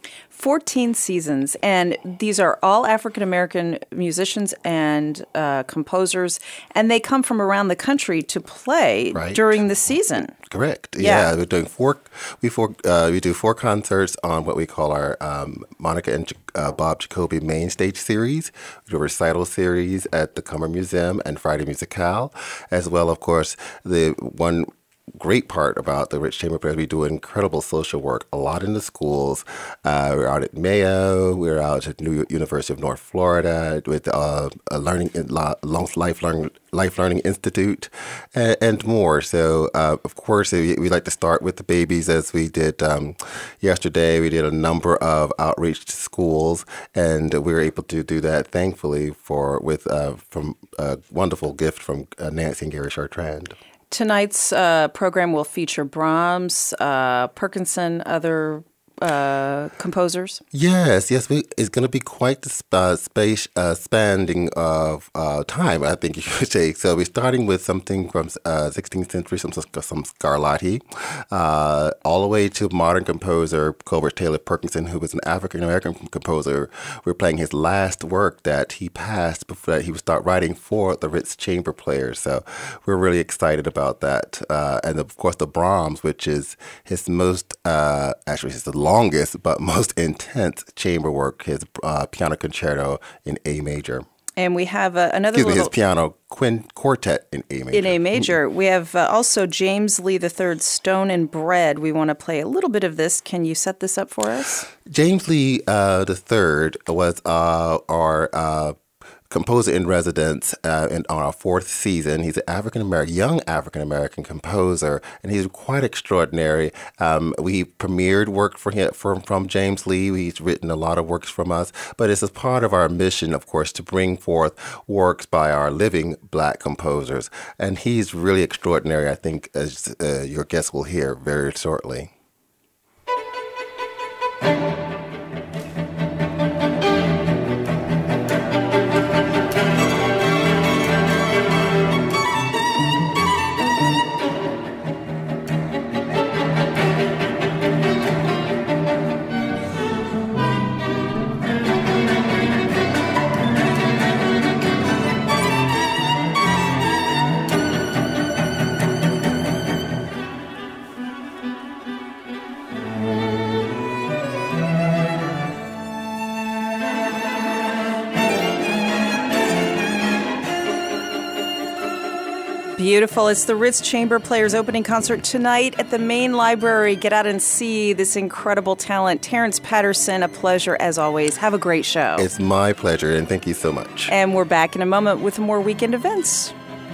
[SPEAKER 1] fourteen seasons, and these are all African-American musicians and uh, composers, and they come from around the country to play
[SPEAKER 23] Right.
[SPEAKER 1] during the season.
[SPEAKER 23] Correct.
[SPEAKER 1] Yeah.
[SPEAKER 23] Yeah, we're doing four. We four. Uh, we do four concerts on what we call our um, Monica and uh, Bob Jacoby main stage series. We do a recital series at the Cummer Museum and Friday Musicale, as well, of course, the one great part about the Rich Chamber Players, we do incredible social work, a lot in the schools. Uh, we're out at Mayo, we're out at New University of North Florida with uh, a learning, life learning, life learning institute, and, and more. So, uh, of course, we, we like to start with the babies, as we did um, yesterday. We did a number of outreach to schools, and we were able to do that, thankfully, for with uh, from a wonderful gift from uh, Nancy and Gary Chartrand.
[SPEAKER 1] Tonight's uh, program will feature Brahms, uh, Perkinson, other uh, composers.
[SPEAKER 23] Yes, yes, we, it's going to be quite the sp- uh, space uh, spanning of uh, time, I think you should say. So we're starting with something from uh, sixteenth century, some some Scarlatti, uh, all the way to modern composer Colbert Taylor Perkinson, who was an African American composer. We're playing his last work that he passed before he would start writing for the Ritz Chamber Players. So we're really excited about that, uh, and of course the Brahms, which is his most uh, actually his the longest but most intense chamber work, his uh, piano concerto in A major.
[SPEAKER 1] And we have uh, another
[SPEAKER 23] Excuse me,
[SPEAKER 1] little...
[SPEAKER 23] his piano quin- quartet in A major.
[SPEAKER 1] In A major. We have uh, also James Lee the Third, Stone and Bread. We want to play a little bit of this. Can you set this up for us?
[SPEAKER 23] James Lee uh, the Third was uh, our uh, composer in residence uh, in, on our fourth season. He's an African American, young African American composer, and he's quite extraordinary. Um, we premiered work for him from, from James Lee. He's written a lot of works from us, but it's a part of our mission, of course, to bring forth works by our living Black composers. And he's really extraordinary, I think, as uh, your guests will hear very shortly.
[SPEAKER 1] Beautiful. It's the Ritz Chamber Players opening concert tonight at the main library. Get out and see this incredible talent. Terrence Patterson, a pleasure as always. Have a great show.
[SPEAKER 23] It's my pleasure, and thank you so much.
[SPEAKER 1] And we're back in a moment with more weekend events.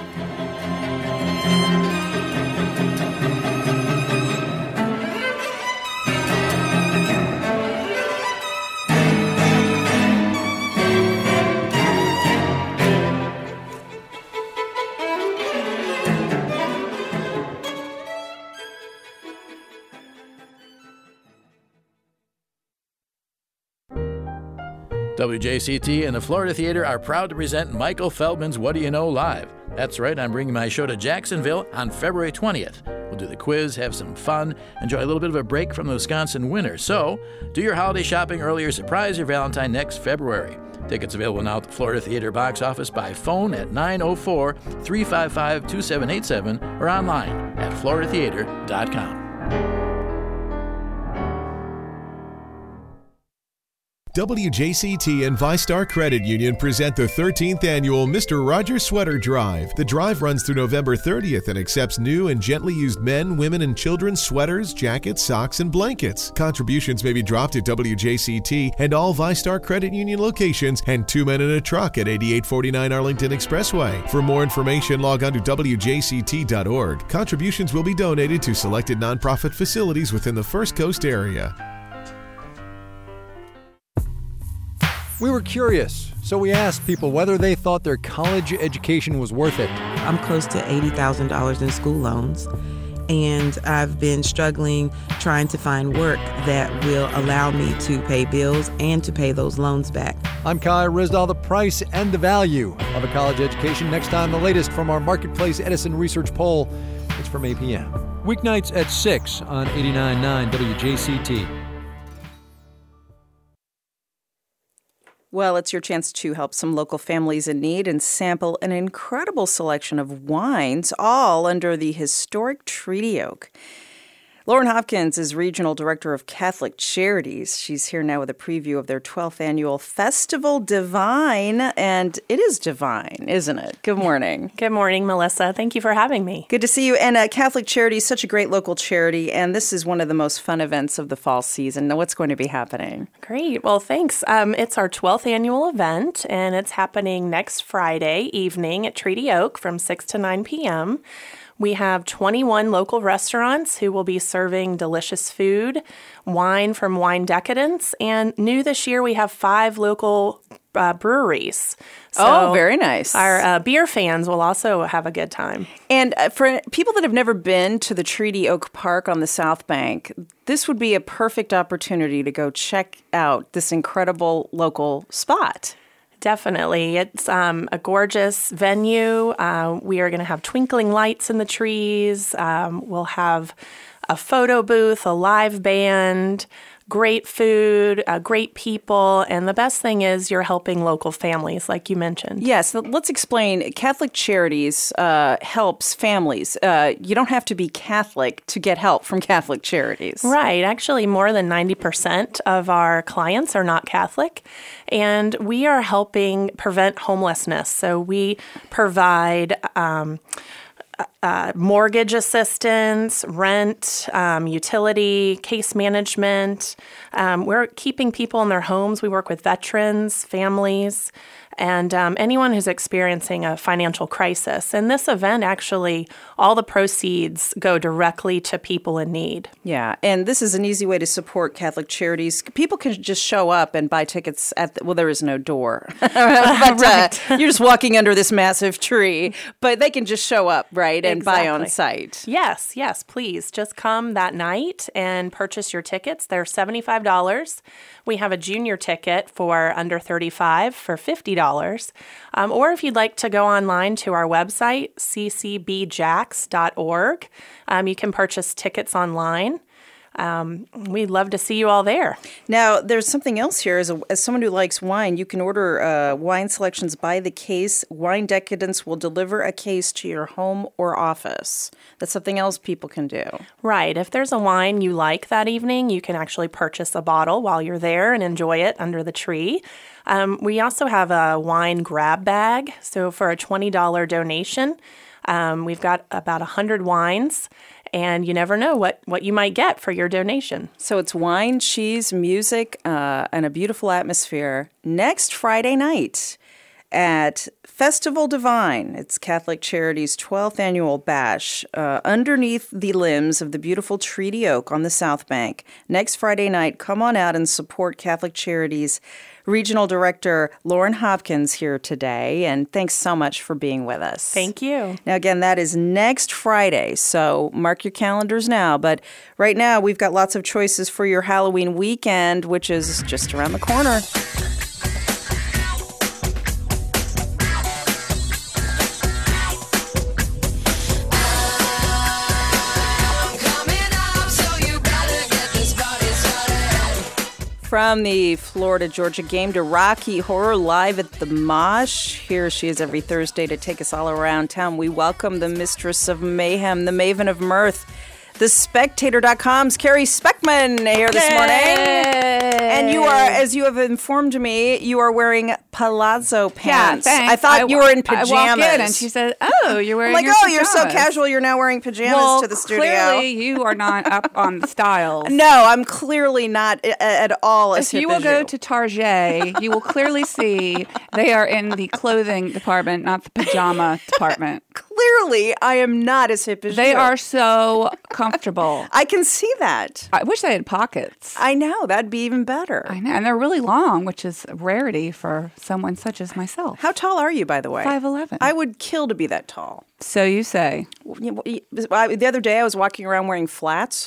[SPEAKER 3] W J C T and the Florida Theater are proud to present Michael Feldman's What Do You Know Live. That's right, I'm bringing my show to Jacksonville on February twentieth. We'll do the quiz, have some fun, enjoy a little bit of a break from the Wisconsin winter. So, do your holiday shopping early or surprise your Valentine next February. Tickets available now at the Florida Theater box office by phone at nine oh four, three five five, two seven eight seven or online at florida theater dot com.
[SPEAKER 11] W J C T and ViStar Credit Union present the thirteenth annual Mister Rogers Sweater Drive. The drive runs through November thirtieth and accepts new and gently used men, women, and children's sweaters, jackets, socks, and blankets. Contributions may be dropped at W J C T and all ViStar Credit Union locations and Two Men in a Truck at eighty-eight forty-nine Arlington Expressway. For more information, log on to W J C T dot org. Contributions will be donated to selected nonprofit facilities within the First Coast area.
[SPEAKER 4] We were curious, so we asked people whether they thought their college education was worth it.
[SPEAKER 5] I'm close to eighty thousand dollars in school loans, and I've been struggling trying to find work that will allow me to pay bills and to pay those loans back.
[SPEAKER 4] I'm Kai Risdahl. The price and the value of a college education. Next time, the latest from our Marketplace Edison Research Poll. It's from eight p.m. Weeknights at six on eighty-nine point nine W J C T.
[SPEAKER 1] Well, it's your chance to help some local families in need and sample an incredible selection of wines, all under the historic Treaty Oak. Lauren Hopkins is Regional Director of Catholic Charities. She's here now with a preview of their twelfth annual Festival Divine, and it is divine, isn't it? Good morning.
[SPEAKER 2] Good morning, Melissa. Thank you for having me.
[SPEAKER 1] Good to see you. And uh, Catholic Charities, such a great local charity, and this is one of the most fun events of the fall season. Now, what's going to be happening?
[SPEAKER 2] Great. Well, thanks. Um, it's our twelfth annual event, and it's happening next Friday evening at Treaty Oak from six to nine p.m., We have twenty-one local restaurants who will be serving delicious food, wine from Wine Decadence, and new this year we have five local uh, breweries. So
[SPEAKER 1] oh, very nice.
[SPEAKER 2] Our uh, beer fans will also have a good time.
[SPEAKER 1] And uh, for people that have never been to the Treaty Oak Park on the South Bank, this would be a perfect opportunity to go check out this incredible local spot.
[SPEAKER 2] Definitely. It's um, a gorgeous venue. Uh, we are going to have twinkling lights in the trees. Um, we'll have a photo booth, a live band, great food, uh, great people, and the best thing is you're helping local families, like you mentioned.
[SPEAKER 1] Yes, let's explain. Catholic Charities uh, helps families. Uh, you don't have to be Catholic to get help from Catholic Charities.
[SPEAKER 2] Right. Actually, more than ninety percent of our clients are not Catholic, and we are helping prevent homelessness. So we provide Um, Uh, mortgage assistance, rent, um, utility, case management. Um, we're keeping people in their homes. We work with veterans, families, and um, anyone who's experiencing a financial crisis. And this event, actually, all the proceeds go directly to people in need.
[SPEAKER 1] Yeah, and this is an easy way to support Catholic Charities. People can just show up and buy tickets at the, well, there is no door. but
[SPEAKER 2] Right.
[SPEAKER 1] uh, you're just walking under this massive tree, but they can just show up, right, and
[SPEAKER 2] Exactly.
[SPEAKER 1] buy on site.
[SPEAKER 2] Yes, yes, please. Just come that night and purchase your tickets. They're seventy-five dollars. We have a junior ticket for under thirty-five for fifty dollars. Um, or if you'd like to go online to our website, c c b jax dot org, um, you can purchase tickets online. Um, we'd love to see you all there.
[SPEAKER 1] Now, there's something else here. As, a, as someone who likes wine, you can order uh, wine selections by the case. Wine Decadence will deliver a case to your home or office. That's something else people can do.
[SPEAKER 2] Right. If there's a wine you like that evening, you can actually purchase a bottle while you're there and enjoy it under the tree. Um, we also have a wine grab bag. So for a twenty dollars donation, um, we've got about one hundred wines. And you never know what, what you might get for your donation.
[SPEAKER 1] So it's wine, cheese, music, uh, and a beautiful atmosphere next Friday night at Festival Divine. It's Catholic Charities' twelfth annual bash uh, underneath the limbs of the beautiful Treaty Oak on the South Bank. Next Friday night, come on out and support Catholic Charities. Regional Director Lauren Hopkins here today, and thanks so much for being with us.
[SPEAKER 2] Thank you.
[SPEAKER 1] Now, again, that is next Friday, so mark your calendars now. But right now, we've got lots of choices for your Halloween weekend, which is just around the corner. From the Florida-Georgia game to Rocky Horror live at the Mosh. Here she is every Thursday to take us all around town. We welcome the mistress of mayhem, the maven of mirth, the Spectator dot com's Carrie Speckman here this
[SPEAKER 6] Yay!
[SPEAKER 1] morning. And you are, as you have informed me, you are wearing palazzo pants.
[SPEAKER 6] Yeah, thanks.
[SPEAKER 1] I thought
[SPEAKER 6] I,
[SPEAKER 1] you were in pajamas.
[SPEAKER 6] I walked in and she said, "Oh, you're wearing
[SPEAKER 1] I'm like,
[SPEAKER 6] your
[SPEAKER 1] oh,
[SPEAKER 6] pajamas.
[SPEAKER 1] you're so casual. You're now wearing pajamas
[SPEAKER 6] well,
[SPEAKER 1] to the studio."
[SPEAKER 6] Clearly, you are not up on the styles.
[SPEAKER 1] No, I'm clearly not a- at all as
[SPEAKER 6] If
[SPEAKER 1] hip
[SPEAKER 6] you will
[SPEAKER 1] as
[SPEAKER 6] go
[SPEAKER 1] you.
[SPEAKER 6] to Target, you will clearly see they are in the clothing department, not the pajama department.
[SPEAKER 1] Clearly, I am not as hip as
[SPEAKER 6] They
[SPEAKER 1] you.
[SPEAKER 6] are so comfortable.
[SPEAKER 1] I can see that.
[SPEAKER 6] I wish they had pockets.
[SPEAKER 1] I know. That'd be even better.
[SPEAKER 6] I know. And they're really long, which is a rarity for someone such as myself.
[SPEAKER 1] How tall are you, by the way?
[SPEAKER 6] five eleven.
[SPEAKER 1] I would kill to be that tall.
[SPEAKER 6] So you say.
[SPEAKER 1] The other day, I was walking around wearing flats,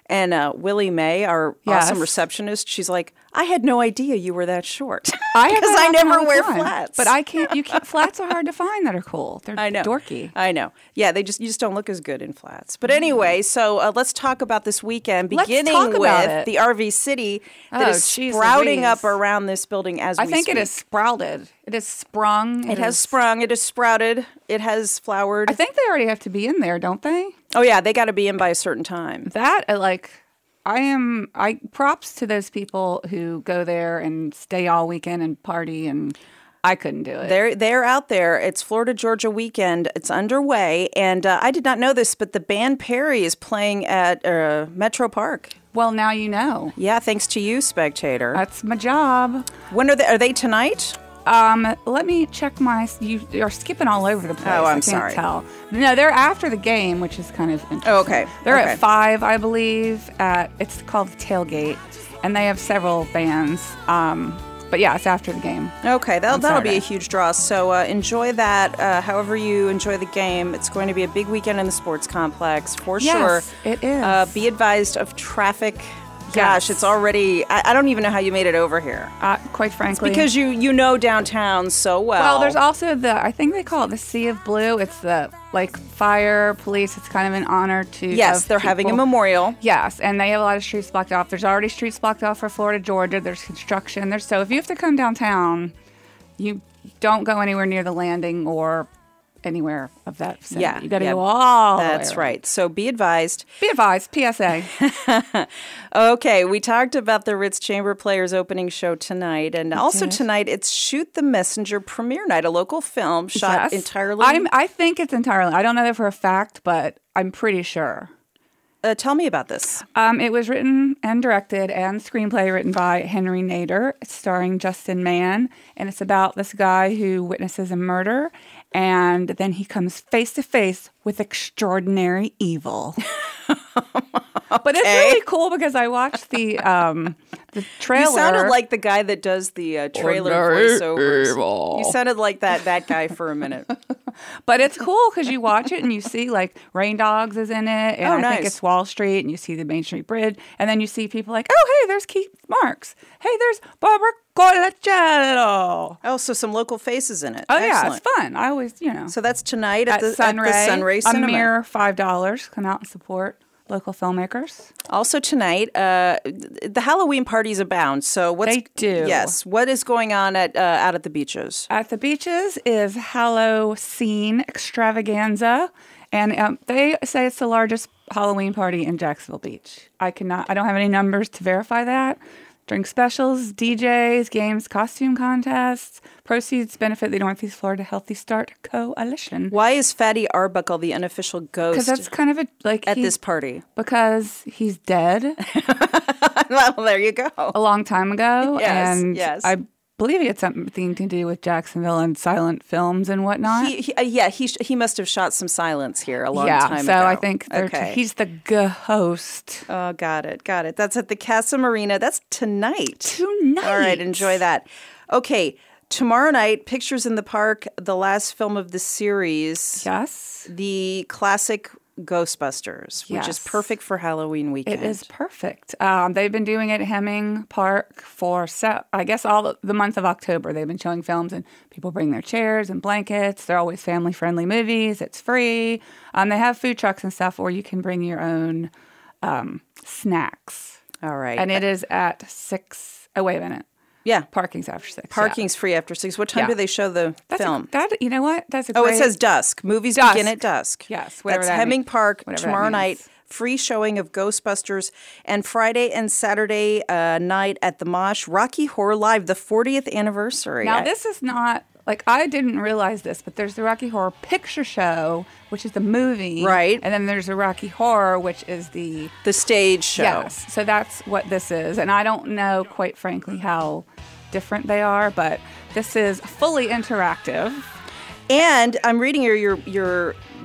[SPEAKER 1] And uh, Willie Mae, our
[SPEAKER 6] Yes.
[SPEAKER 1] awesome receptionist, she's like, I had no idea you were that short.
[SPEAKER 6] I have
[SPEAKER 1] Because
[SPEAKER 6] that
[SPEAKER 1] I
[SPEAKER 6] happen
[SPEAKER 1] never
[SPEAKER 6] all the
[SPEAKER 1] wear
[SPEAKER 6] time.
[SPEAKER 1] flats.
[SPEAKER 6] But I can't. You can't. Flats are hard to find that are cool. They're
[SPEAKER 1] I know.
[SPEAKER 6] dorky.
[SPEAKER 1] I know. Yeah, they just you just don't look as good in flats. But anyway, so uh, let's talk about this weekend,
[SPEAKER 6] Let's
[SPEAKER 1] beginning
[SPEAKER 6] talk about
[SPEAKER 1] with
[SPEAKER 6] it.
[SPEAKER 1] the R V City that
[SPEAKER 6] Oh,
[SPEAKER 1] is
[SPEAKER 6] jeez
[SPEAKER 1] sprouting
[SPEAKER 6] Louise.
[SPEAKER 1] up around this building as
[SPEAKER 6] I
[SPEAKER 1] we
[SPEAKER 6] think
[SPEAKER 1] speak.
[SPEAKER 6] it has sprouted. It has sprung.
[SPEAKER 1] It has
[SPEAKER 6] is-
[SPEAKER 1] sprung. It has sprouted. It has flowered.
[SPEAKER 6] I think they already have to be in there, don't they?
[SPEAKER 1] Oh yeah, they got to be in by a certain time.
[SPEAKER 6] That uh, like, I am. I props to those people who go there and stay all weekend and party, and I couldn't do it.
[SPEAKER 1] They're they're out there. It's Florida Georgia weekend. It's underway, and uh, I did not know this, but the band Perry is playing at uh, Metro Park.
[SPEAKER 6] Well, now you know.
[SPEAKER 1] Yeah, thanks to you, Spectator.
[SPEAKER 6] That's my job.
[SPEAKER 1] When are they? Are they tonight?
[SPEAKER 6] Um, let me check my. You are skipping all over the place.
[SPEAKER 1] Oh, I'm
[SPEAKER 6] I can't
[SPEAKER 1] sorry.
[SPEAKER 6] Tell. No, they're after the game, which is kind of interesting.
[SPEAKER 1] Oh, okay.
[SPEAKER 6] They're
[SPEAKER 1] Okay.
[SPEAKER 6] at five, I believe. At it's called the Tailgate, and they have several bands. Um, but yeah, it's after the game.
[SPEAKER 1] Okay, that'll,
[SPEAKER 6] on
[SPEAKER 1] that'll be a
[SPEAKER 6] Saturday.
[SPEAKER 1] huge draw. So uh, enjoy that. Uh, however you enjoy the game, it's going to be a big weekend in the sports complex for
[SPEAKER 6] Yes,
[SPEAKER 1] sure.
[SPEAKER 6] it is.
[SPEAKER 1] Uh, be advised of traffic. Gosh, it's already. I, I don't even know how you made it over here.
[SPEAKER 6] Uh, quite frankly,
[SPEAKER 1] It's because you you know downtown so well.
[SPEAKER 6] Well, there's also the, I think they call it the Sea of Blue. It's the, like, fire, police. It's kind of an honor to.
[SPEAKER 1] Yes,
[SPEAKER 6] of
[SPEAKER 1] they're having a
[SPEAKER 6] people.
[SPEAKER 1] memorial.
[SPEAKER 6] Yes, and they have a lot of streets blocked off. There's already streets blocked off for Florida, Georgia. There's construction. There's So if you have to come downtown, you don't go anywhere near the landing or anywhere of that vicinity.
[SPEAKER 1] Yeah,
[SPEAKER 6] You got to
[SPEAKER 1] yeah,
[SPEAKER 6] go all the way
[SPEAKER 1] That's
[SPEAKER 6] around.
[SPEAKER 1] right. So be advised.
[SPEAKER 6] Be advised, P S A.
[SPEAKER 1] Okay, we talked about the Ritz Chamber Players opening show tonight, and also
[SPEAKER 6] did.
[SPEAKER 1] tonight it's Shoot the Messenger premiere night, a local film shot
[SPEAKER 6] Yes.
[SPEAKER 1] entirely.
[SPEAKER 6] I'm, I think it's entirely. I don't know that for a fact, but I'm pretty sure.
[SPEAKER 1] Uh, tell me about this.
[SPEAKER 6] Um, it was written and directed and screenplay written by Henry Nader. It's starring Justin Mann, and it's about this guy who witnesses a murder, and then he comes face to face with extraordinary evil. But it's really cool because I watched the um, the trailer.
[SPEAKER 1] You sounded like the guy that does the uh, trailer
[SPEAKER 6] Ordinary
[SPEAKER 1] voiceovers.
[SPEAKER 6] evil.
[SPEAKER 1] You sounded like that that guy for a minute.
[SPEAKER 6] But it's cool because you watch it and you see like Rain Dogs is in it, and
[SPEAKER 1] Oh,
[SPEAKER 6] I
[SPEAKER 1] nice.
[SPEAKER 6] think it's Wall Street, and you see the Main Street Bridge, and then you see people like, oh hey, there's Keith Marks, hey, there's Barbara Colacello.
[SPEAKER 1] Oh, so some local faces in it.
[SPEAKER 6] Oh yeah,
[SPEAKER 1] Excellent.
[SPEAKER 6] it's fun. I always, you know.
[SPEAKER 1] So that's tonight at,
[SPEAKER 6] At
[SPEAKER 1] the,
[SPEAKER 6] Sunray,
[SPEAKER 1] at the Sunray
[SPEAKER 6] a
[SPEAKER 1] Cinema.
[SPEAKER 6] mere five dollars. Come out and support local filmmakers.
[SPEAKER 1] Also tonight, uh, the Halloween parties abound. So what's
[SPEAKER 6] They do.
[SPEAKER 1] Yes, what is going on at uh, out at the beaches?
[SPEAKER 6] At the beaches is Hallow Scene Extravaganza, and um, they say it's the largest Halloween party in Jacksonville Beach. I cannot. I don't have any numbers to verify that. Drink specials, D Js, games, costume contests. Proceeds benefit the Northeast Florida Healthy Start Coalition.
[SPEAKER 1] Why is Fatty Arbuckle the unofficial ghost?
[SPEAKER 6] Because that's kind of a like
[SPEAKER 1] at
[SPEAKER 6] he-
[SPEAKER 1] this party.
[SPEAKER 6] Because he's dead.
[SPEAKER 1] Well, there you go.
[SPEAKER 6] A long time ago.
[SPEAKER 1] Yes,
[SPEAKER 6] and
[SPEAKER 1] yes.
[SPEAKER 6] I believe he had something to do with Jacksonville and silent films and whatnot.
[SPEAKER 1] He, he, uh, yeah, he sh- he must have shot some silence here a long
[SPEAKER 6] yeah,
[SPEAKER 1] time
[SPEAKER 6] so
[SPEAKER 1] ago.
[SPEAKER 6] I think they're t-
[SPEAKER 1] okay.
[SPEAKER 6] he's the g- host.
[SPEAKER 1] Oh, got it, got it. That's at the Casa Marina. That's tonight.
[SPEAKER 6] Tonight.
[SPEAKER 1] All right, enjoy that. Okay, tomorrow night, Pictures in the Park, the last film of the series.
[SPEAKER 6] Yes.
[SPEAKER 1] The classic Ghostbusters, which is
[SPEAKER 6] Yes.
[SPEAKER 1] perfect for Halloween weekend.
[SPEAKER 6] It is perfect. Um, they've been doing it at Hemming Park for, se- I guess, all the, the month of October. They've been showing films, and people bring their chairs and blankets. They're always family-friendly movies. It's free. Um, they have food trucks and stuff, or you can bring your own um, snacks.
[SPEAKER 1] All right.
[SPEAKER 6] And it is at six. Oh, wait a minute.
[SPEAKER 1] Yeah.
[SPEAKER 6] Parking's after six. yeah.
[SPEAKER 1] Parking's free after six. What time
[SPEAKER 6] Yeah.
[SPEAKER 1] do they show the
[SPEAKER 6] That's a-
[SPEAKER 1] film?
[SPEAKER 6] that, you know what? That's a
[SPEAKER 1] Oh,
[SPEAKER 6] great...
[SPEAKER 1] it says dusk. Movies
[SPEAKER 6] Dusk.
[SPEAKER 1] begin at dusk.
[SPEAKER 6] Yes, whatever
[SPEAKER 1] That's
[SPEAKER 6] that
[SPEAKER 1] Hemming
[SPEAKER 6] means.
[SPEAKER 1] Park
[SPEAKER 6] Whatever that
[SPEAKER 1] tomorrow night.
[SPEAKER 6] means.
[SPEAKER 1] Free showing of Ghostbusters, and Friday and Saturday uh, night at the Mosh, Rocky Horror Live, the fortieth anniversary.
[SPEAKER 6] Now,
[SPEAKER 1] I-
[SPEAKER 6] this is not, like, I didn't realize this, but there's the Rocky Horror Picture Show, which is the movie.
[SPEAKER 1] Right.
[SPEAKER 6] And then there's the Rocky Horror, which is the...
[SPEAKER 1] the stage show.
[SPEAKER 6] Yes. So that's what this is. And I don't know, quite frankly, how different they are, but this is fully interactive.
[SPEAKER 1] And I'm reading your your, your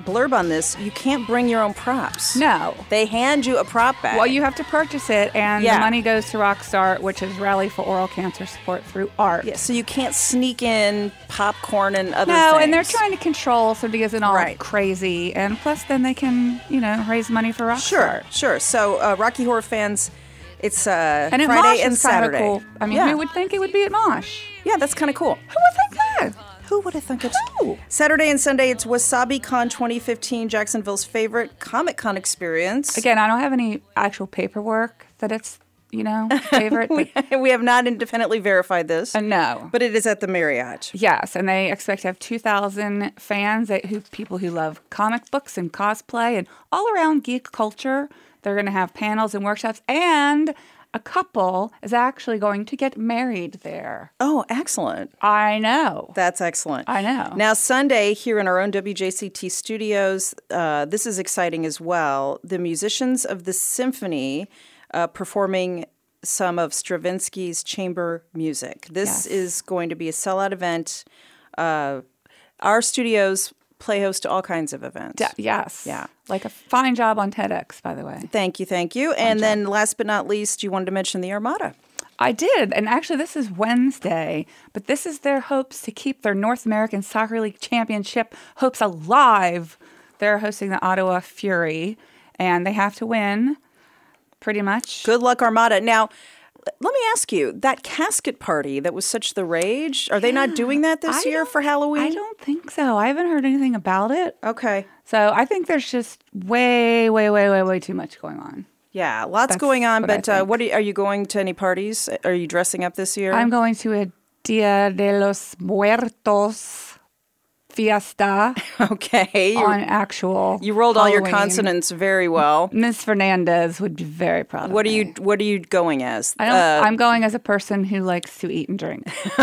[SPEAKER 1] blurb on this, you can't bring your own props.
[SPEAKER 6] No.
[SPEAKER 1] They hand you a prop bag.
[SPEAKER 6] Well, you have to purchase it, and
[SPEAKER 1] Yeah.
[SPEAKER 6] the money goes to Rockstar, which is Rally for Oral Cancer Support through art.
[SPEAKER 1] Yeah, so you can't sneak in popcorn and other
[SPEAKER 6] no,
[SPEAKER 1] things.
[SPEAKER 6] and they're trying to control so it isn't all
[SPEAKER 1] Right.
[SPEAKER 6] crazy. And plus, then they can, you know, raise money for Rockstar.
[SPEAKER 1] Sure, sure. So, uh, Rocky Horror fans, it's uh,
[SPEAKER 6] And at
[SPEAKER 1] Friday
[SPEAKER 6] Mosh,
[SPEAKER 1] and
[SPEAKER 6] it's kinda
[SPEAKER 1] Saturday.
[SPEAKER 6] cool. I mean,
[SPEAKER 1] yeah.
[SPEAKER 6] who would think it would be at Mosh?
[SPEAKER 1] Yeah, that's kind of cool.
[SPEAKER 6] Who would think that?
[SPEAKER 1] Who would have thunk it? Saturday and Sunday, it's Wasabi Con twenty fifteen, Jacksonville's favorite Comic Con experience.
[SPEAKER 6] Again, I don't have any actual paperwork that it's, you know, favorite.
[SPEAKER 1] we, we have not independently verified this.
[SPEAKER 6] Uh, no.
[SPEAKER 1] But it is at the Marriott.
[SPEAKER 6] Yes, and they expect to have two thousand fans, that, who people who love comic books and cosplay and all around geek culture. They're going to have panels and workshops, and a couple is actually going to get married there.
[SPEAKER 1] Oh, excellent.
[SPEAKER 6] I know.
[SPEAKER 1] That's excellent.
[SPEAKER 6] I know.
[SPEAKER 1] Now, Sunday, here in our own W J C T studios, uh, this is exciting as well. The musicians of the symphony uh, performing some of Stravinsky's chamber music. This
[SPEAKER 6] Yes.
[SPEAKER 1] is going to be a sellout event. Uh, our studios play host to all kinds of events.
[SPEAKER 6] D- yes.
[SPEAKER 1] Yeah.
[SPEAKER 6] Like a fine job on TEDx, by the way.
[SPEAKER 1] Thank you, thank you. And then last but not least, you wanted to mention the Armada.
[SPEAKER 6] I did. And actually, this is Wednesday, but this is their hopes to keep their North American Soccer League championship hopes alive. They're hosting the Ottawa Fury, and they have to win, pretty much.
[SPEAKER 1] Good luck, Armada. Now, let me ask you, that casket party that was such the rage, are they not doing that this
[SPEAKER 6] I
[SPEAKER 1] year for Halloween?
[SPEAKER 6] I don't think so. I haven't heard anything about it.
[SPEAKER 1] Okay.
[SPEAKER 6] So I think there's just way, way, way, way, way too much going on.
[SPEAKER 1] Yeah, lots
[SPEAKER 6] That's
[SPEAKER 1] going on.
[SPEAKER 6] what I
[SPEAKER 1] But uh,
[SPEAKER 6] think.
[SPEAKER 1] what are you, are you going to any parties? Are you dressing up this year?
[SPEAKER 6] I'm going to a Dia de los Muertos fiesta.
[SPEAKER 1] Okay. You're-
[SPEAKER 6] On actual
[SPEAKER 1] You rolled all your
[SPEAKER 6] Halloween.
[SPEAKER 1] consonants very well.
[SPEAKER 6] Miss Fernandez would be very proud of
[SPEAKER 1] What are
[SPEAKER 6] me.
[SPEAKER 1] you What are you going as?
[SPEAKER 6] I don't,
[SPEAKER 1] Uh,
[SPEAKER 6] I'm going as a person who likes to eat and drink.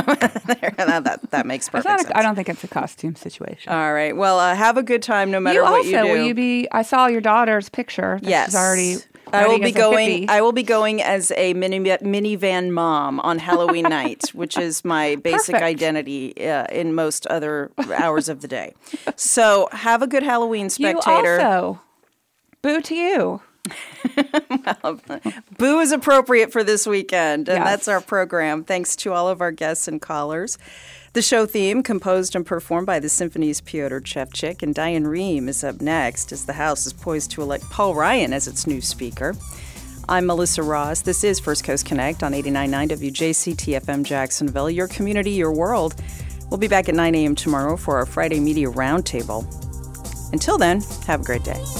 [SPEAKER 1] that, that, that makes
[SPEAKER 6] It's
[SPEAKER 1] perfect
[SPEAKER 6] not a,
[SPEAKER 1] sense.
[SPEAKER 6] I don't think it's a costume situation.
[SPEAKER 1] All right. Well, uh, have a good time no matter
[SPEAKER 6] you
[SPEAKER 1] what
[SPEAKER 6] also,
[SPEAKER 1] you do.
[SPEAKER 6] will you be? I saw your daughter's picture. That
[SPEAKER 1] Yes.
[SPEAKER 6] she's already.
[SPEAKER 1] I will
[SPEAKER 6] ready
[SPEAKER 1] be
[SPEAKER 6] as a
[SPEAKER 1] going.
[SPEAKER 6] hippie.
[SPEAKER 1] I will be going as a mini minivan mom on Halloween night, which is my basic
[SPEAKER 6] Perfect.
[SPEAKER 1] identity uh, in most other hours of the day. So have a good Halloween, spectator.
[SPEAKER 6] You also. Boo to you.
[SPEAKER 1] Well, boo is appropriate for this weekend, and
[SPEAKER 6] Yes.
[SPEAKER 1] that's our program. Thanks to all of our guests and callers. The show theme, composed and performed by the Symphony's Pyotr Shevchik, and Diane Rehm is up next as the House is poised to elect Paul Ryan as its new speaker. I'm Melissa Ross. This is First Coast Connect on eighty-nine point nine W J C T F M Jacksonville, your community, your world. We'll be back at nine a.m. tomorrow for our Friday Media Roundtable. Until then, have a great day.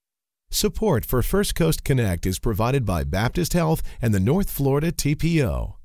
[SPEAKER 11] Support for First Coast Connect is provided by Baptist Health and the North Florida T P O.